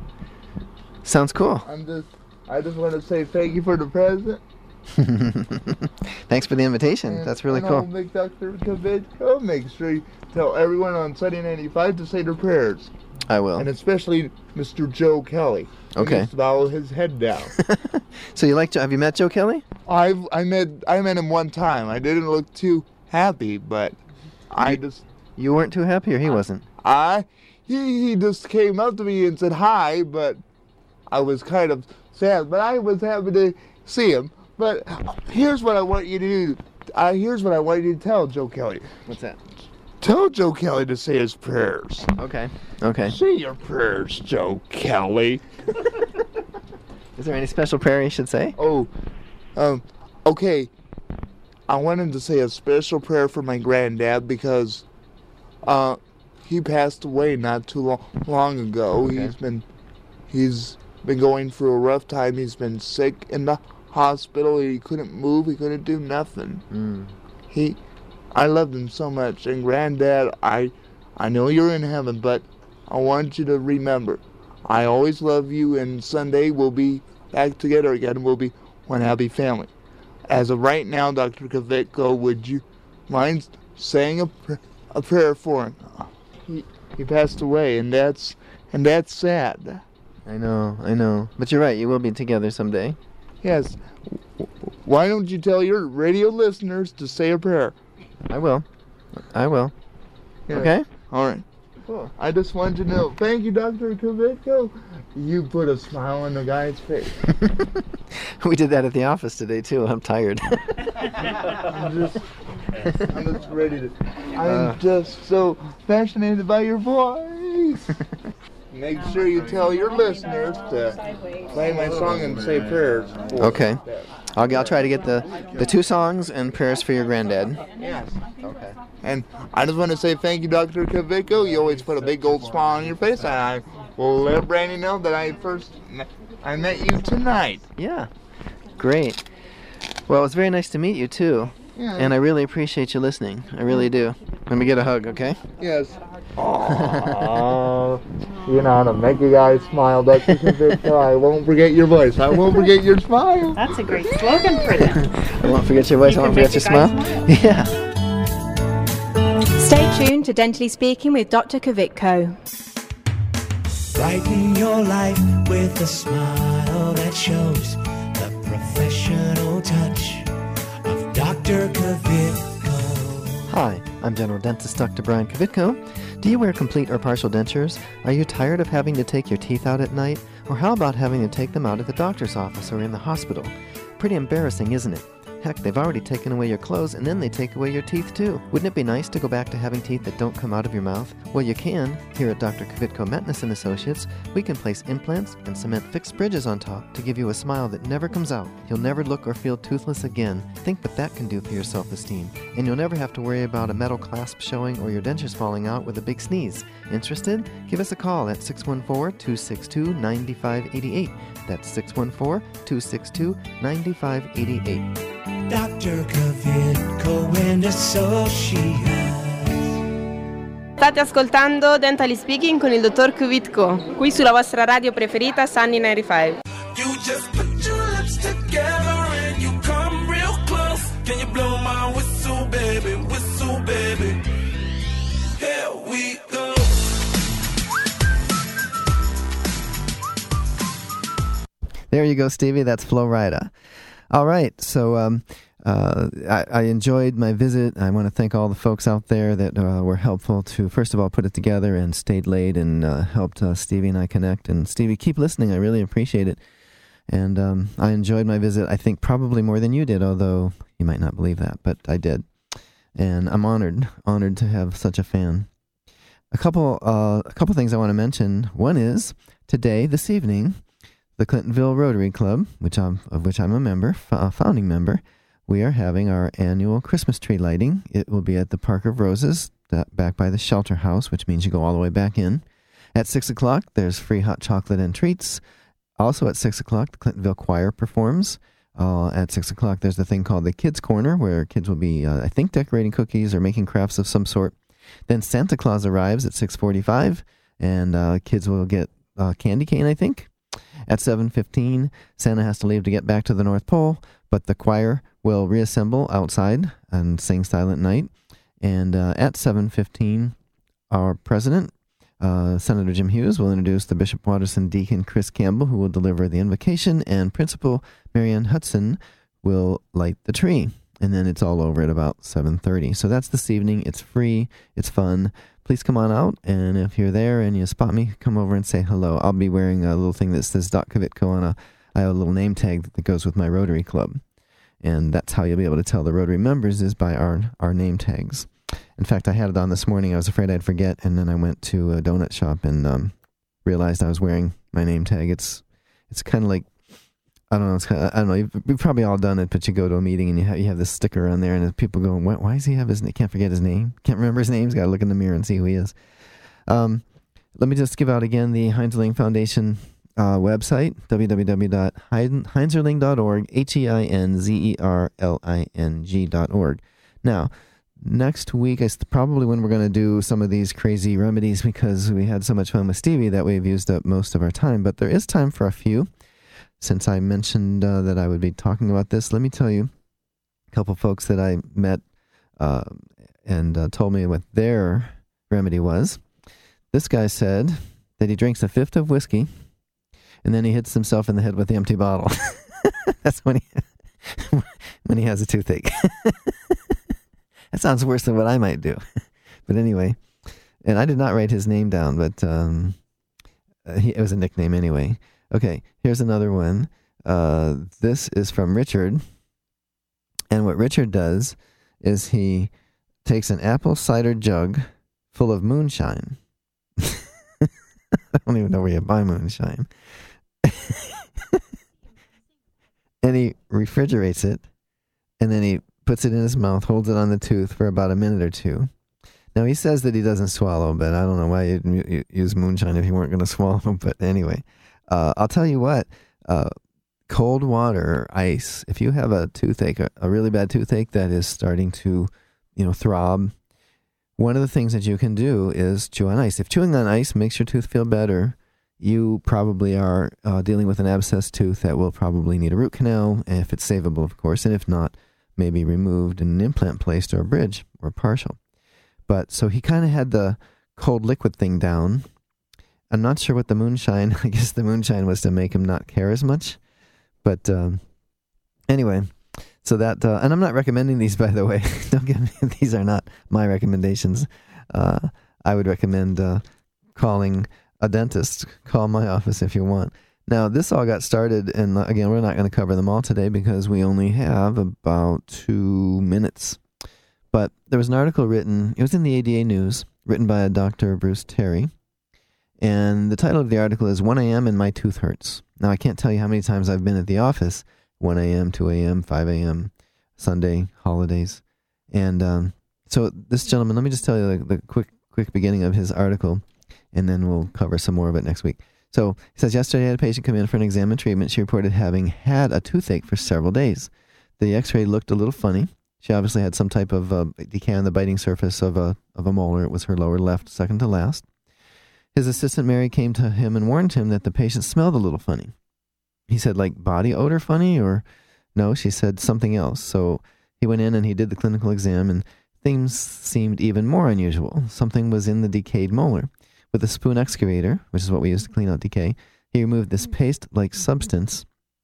Sounds cool. I'm just, I just want to say thank you for the present. Thanks for the invitation. And- That's really and cool. I'll make Doctor Kavitko make sure you tell everyone on Sunday ninety-five to say their prayers. I will. And especially Mister Joe Kelly. He Okay. needs to bow his head down. So you like? Jo- Have you met Joe Kelly? I've I met I met him one time. I didn't look too happy, but I just You weren't too happy, or he wasn't? I he he just came up to me and said hi, but I was kind of sad. But I was happy to see him. But here's what I want you to do. Uh, here's what I want you to tell Joe Kelly. What's that? Tell Joe Kelly to say his prayers. Okay. Okay. Say your prayers, Joe Kelly. Is there any special prayer he should say? Oh, um, okay. I want him to say a special prayer for my granddad because, uh, he passed away not too long, long ago. Okay. He's been, he's been going through a rough time. He's been sick in the hospital. He couldn't move. He couldn't do nothing. Mm. He, I loved him so much. And granddad, I, I know you're in heaven, but I want you to remember, I always love you, and Sunday we'll be back together again. We'll be one happy family. As of right now, Doctor Kavitko, would you mind saying a, pr- a prayer for him? He, he passed away, and that's and that's sad. I know, I know. But you're right, you will be together someday. Yes. Why don't you tell your radio listeners to say a prayer? I will. I will. Yeah. Okay? All right. Cool. I just wanted to know. Thank you, Doctor Kavitko. You put a smile on the guy's face. We did that at the office today, too. I'm tired. I'm just, I'm just ready to. I'm Uh. just so fascinated by your voice. Make sure you tell your listeners to play my song and say prayers. for Okay. them. I'll, I'll try to get the, the two songs and prayers for your granddad. Yes. Okay. And I just want to say thank you, Doctor Kavitko. You always put a big gold smile on your face, and I will let Brandy know that I first I met you tonight. Yeah. Great. Well, it's very nice to meet you, too. Yeah. And I really appreciate you listening. I really do. Let me get a hug, okay? Yes. Oh, you know how to make a guy smile, Doctor Kavitko. I won't forget your voice. I won't forget your smile. That's a great slogan for them. I won't forget your voice. You I won't can forget your make a smile. guy Yeah. Stay tuned to Dentally Speaking with Doctor Kavitko. Brighten your life with a smile that shows the professional touch of Doctor Kavitko. Hi, I'm General Dentist Doctor Brian Kavitko. Do you wear complete or partial dentures? Are you tired of having to take your teeth out at night? Or how about having to take them out at the doctor's office or in the hospital? Pretty embarrassing, isn't it? Heck, they've already taken away your clothes and then they take away your teeth too. Wouldn't it be nice to go back to having teeth that don't come out of your mouth? Well, you can. Here at Doctor Kavitko Metness and Associates, we can place implants and cement fixed bridges on top to give you a smile that never comes out. You'll never look or feel toothless again. Think what that can do for your self-esteem. And you'll never have to worry about a metal clasp showing or your dentures falling out with a big sneeze. Interested? Give us a call at six one four, two six two, nine five eight eight. That's six one four, two six two, nine five eight eight. Doctor Kavitko and Associates. State ascoltando Dentally Speaking con il dottor Kavitko, qui sulla vostra radio preferita Sunny ninety-five. You just put your lips together and you come real close. Can you blow my whistle, baby? Whistle, baby. Here we go. There you go, Stevie. That's Flo Rida. All right. So um, uh, I, I enjoyed my visit. I want to thank all the folks out there that uh, were helpful to, first of all, put it together and stayed late and uh, helped uh, Stevie and I connect. And Stevie, keep listening. I really appreciate it. And um, I enjoyed my visit, I think, probably more than you did, although you might not believe that, but I did. And I'm honored, honored to have such a fan. A couple, uh, a couple things I want to mention. One is, today, this evening, the Clintonville Rotary Club, which I'm, of which I'm a member, a founding member, we are having our annual Christmas tree lighting. It will be at the Park of Roses, that back by the shelter house, which means you go all the way back in. At six o'clock, there's free hot chocolate and treats. Also at six o'clock, the Clintonville Choir performs. Uh, at six o'clock, there's the thing called the Kids Corner, where kids will be, uh, I think, decorating cookies or making crafts of some sort. Then Santa Claus arrives at six forty-five, and uh, kids will get uh, candy cane, I think. At seven fifteen, Santa has to leave to get back to the North Pole, but the choir will reassemble outside and sing Silent Night. And uh, at seven fifteen, our president, uh, Senator Jim Hughes, will introduce the Bishop Watterson deacon Chris Campbell, who will deliver the invocation, and Principal Marianne Hudson will light the tree. And then it's all over at about seven thirty. So that's this evening. It's free. It's fun. Please come on out. And if you're there and you spot me, come over and say hello. I'll be wearing a little thing that says Doc Kvitko on a, I have a little name tag that goes with my Rotary Club. And that's how you'll be able to tell the Rotary members is by our, our name tags. In fact, I had it on this morning. I was afraid I'd forget. And then I went to a donut shop and um, realized I was wearing my name tag. It's, it's kind of like, I don't know. It's kind of, I don't know. You've, we've probably all done it, but you go to a meeting and you have, you have this sticker on there, and people go, "Why, why does he have his name? Can't forget his name. Can't remember his name. He's got to look in the mirror and see who he is." Um, let me just give out again the Heinzerling Foundation uh, website, w w w dot heinzerling dot org, H E I N Z E R L I N G dot org. Now, next week is probably when we're going to do some of these crazy remedies because we had so much fun with Stevie that we've used up most of our time, but there is time for a few. Since I mentioned uh, that I would be talking about this, let me tell you a couple folks that I met uh, and uh, told me what their remedy was. This guy said that he drinks a fifth of whiskey and then he hits himself in the head with the empty bottle. That's when he when he has a toothache. That sounds worse than what I might do. But anyway, and I did not write his name down, but um, he, it was a nickname anyway. Okay, here's another one. Uh, this is from Richard. And what Richard does is he takes an apple cider jug full of moonshine. I don't even know where you buy moonshine. And he refrigerates it, and then he puts it in his mouth, holds it on the tooth for about a minute or two. Now, he says that he doesn't swallow, but I don't know why you'd you use moonshine if you weren't going to swallow. But anyway, uh, I'll tell you what, uh, cold water or ice, if you have a toothache, a, a really bad toothache that is starting to, you know, throb, one of the things that you can do is chew on ice. If chewing on ice makes your tooth feel better, you probably are uh, dealing with an abscessed tooth that will probably need a root canal, if it's savable, of course, and if not, maybe removed and an implant placed or a bridge or partial. But so he kind of had the cold liquid thing down. I'm not sure what the moonshine, I guess the moonshine was to make him not care as much. But um, anyway, so that, uh, and I'm not recommending these, by the way. Don't get me, these are not my recommendations. Uh, I would recommend uh, calling a dentist. Call my office if you want. Now, this all got started, and uh, again, we're not going to cover them all today because we only have about two minutes. But there was an article written, it was in the A D A News, written by a Doctor Bruce Terry. And the title of the article is one a.m. and my tooth hurts. Now, I can't tell you how many times I've been at the office, one a.m., two a.m., five a.m., Sunday, holidays. And um, so this gentleman, let me just tell you the, the quick quick beginning of his article, and then we'll cover some more of it next week. So he says, yesterday I had a patient come in for an exam and treatment. She reported having had a toothache for several days. The x-ray looked a little funny. She obviously had some type of uh, decay on the biting surface of a of a molar. It was her lower left, second to last. His assistant, Mary, came to him and warned him that the patient smelled a little funny. He said, like, body odor funny? Or no, she said something else. So he went in and he did the clinical exam, and things seemed even more unusual. Something was in the decayed molar. With a spoon excavator, which is what we use to clean out decay, he removed this paste-like substance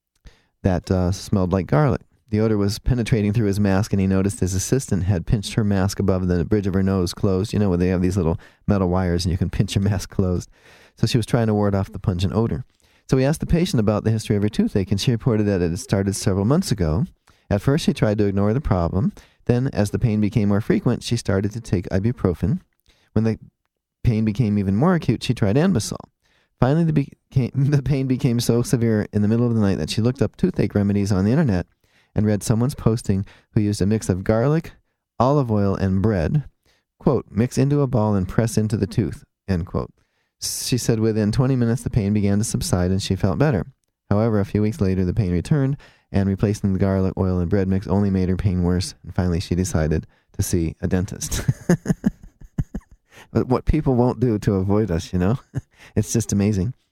that uh, smelled like garlic. The odor was penetrating through his mask, and he noticed his assistant had pinched her mask above the bridge of her nose closed. You know, where they have these little metal wires, and you can pinch your mask closed. So she was trying to ward off the pungent odor. So we asked the patient about the history of her toothache, and she reported that it had started several months ago. At first, she tried to ignore the problem. Then, as the pain became more frequent, she started to take ibuprofen. When the pain became even more acute, she tried Anbesol. Finally, the, became, the pain became so severe in the middle of the night that she looked up toothache remedies on the internet and read someone's posting who used a mix of garlic, olive oil, and bread. Quote, mix into a ball and press into the tooth, end quote. She said within twenty minutes the pain began to subside and she felt better. However, a few weeks later the pain returned, and replacing the garlic, oil, and bread mix only made her pain worse. And finally she decided to see a dentist. But what people won't do to avoid us, you know? It's just amazing.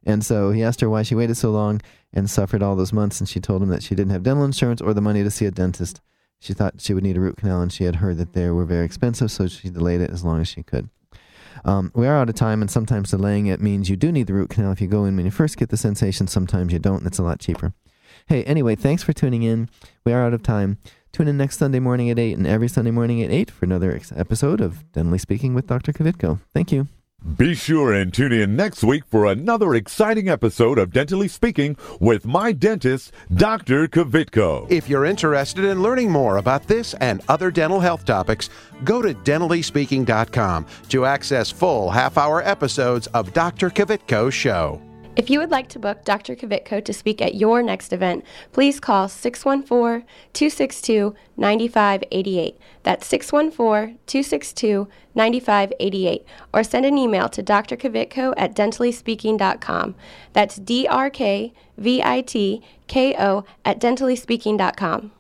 And so he asked her why she waited so long and suffered all those months, and she told him that she didn't have dental insurance or the money to see a dentist. She thought she would need a root canal, and she had heard that they were very expensive, so she delayed it as long as she could. Um, we are out of time, and sometimes delaying it means you do need the root canal if you go in when you first get the sensation. Sometimes you don't, and it's a lot cheaper. Hey, anyway, thanks for tuning in. We are out of time. Tune in next Sunday morning at eight and every Sunday morning at eight for another ex- episode of Dentally Speaking with Doctor Kvitko. Thank you. Be sure and tune in next week for another exciting episode of Dentally Speaking with my dentist, Doctor Kvitko. If you're interested in learning more about this and other dental health topics, go to dentally speaking dot com to access full half-hour episodes of Doctor Kvitko's show. If you would like to book Doctor Kvitko to speak at your next event, please call six one four, two six two, nine five eight eight. That's six one four, two six two, nine five eight eight. Or send an email to d r kvitko at dentally speaking dot com. That's D R K V I T K O at dentally speaking dot com.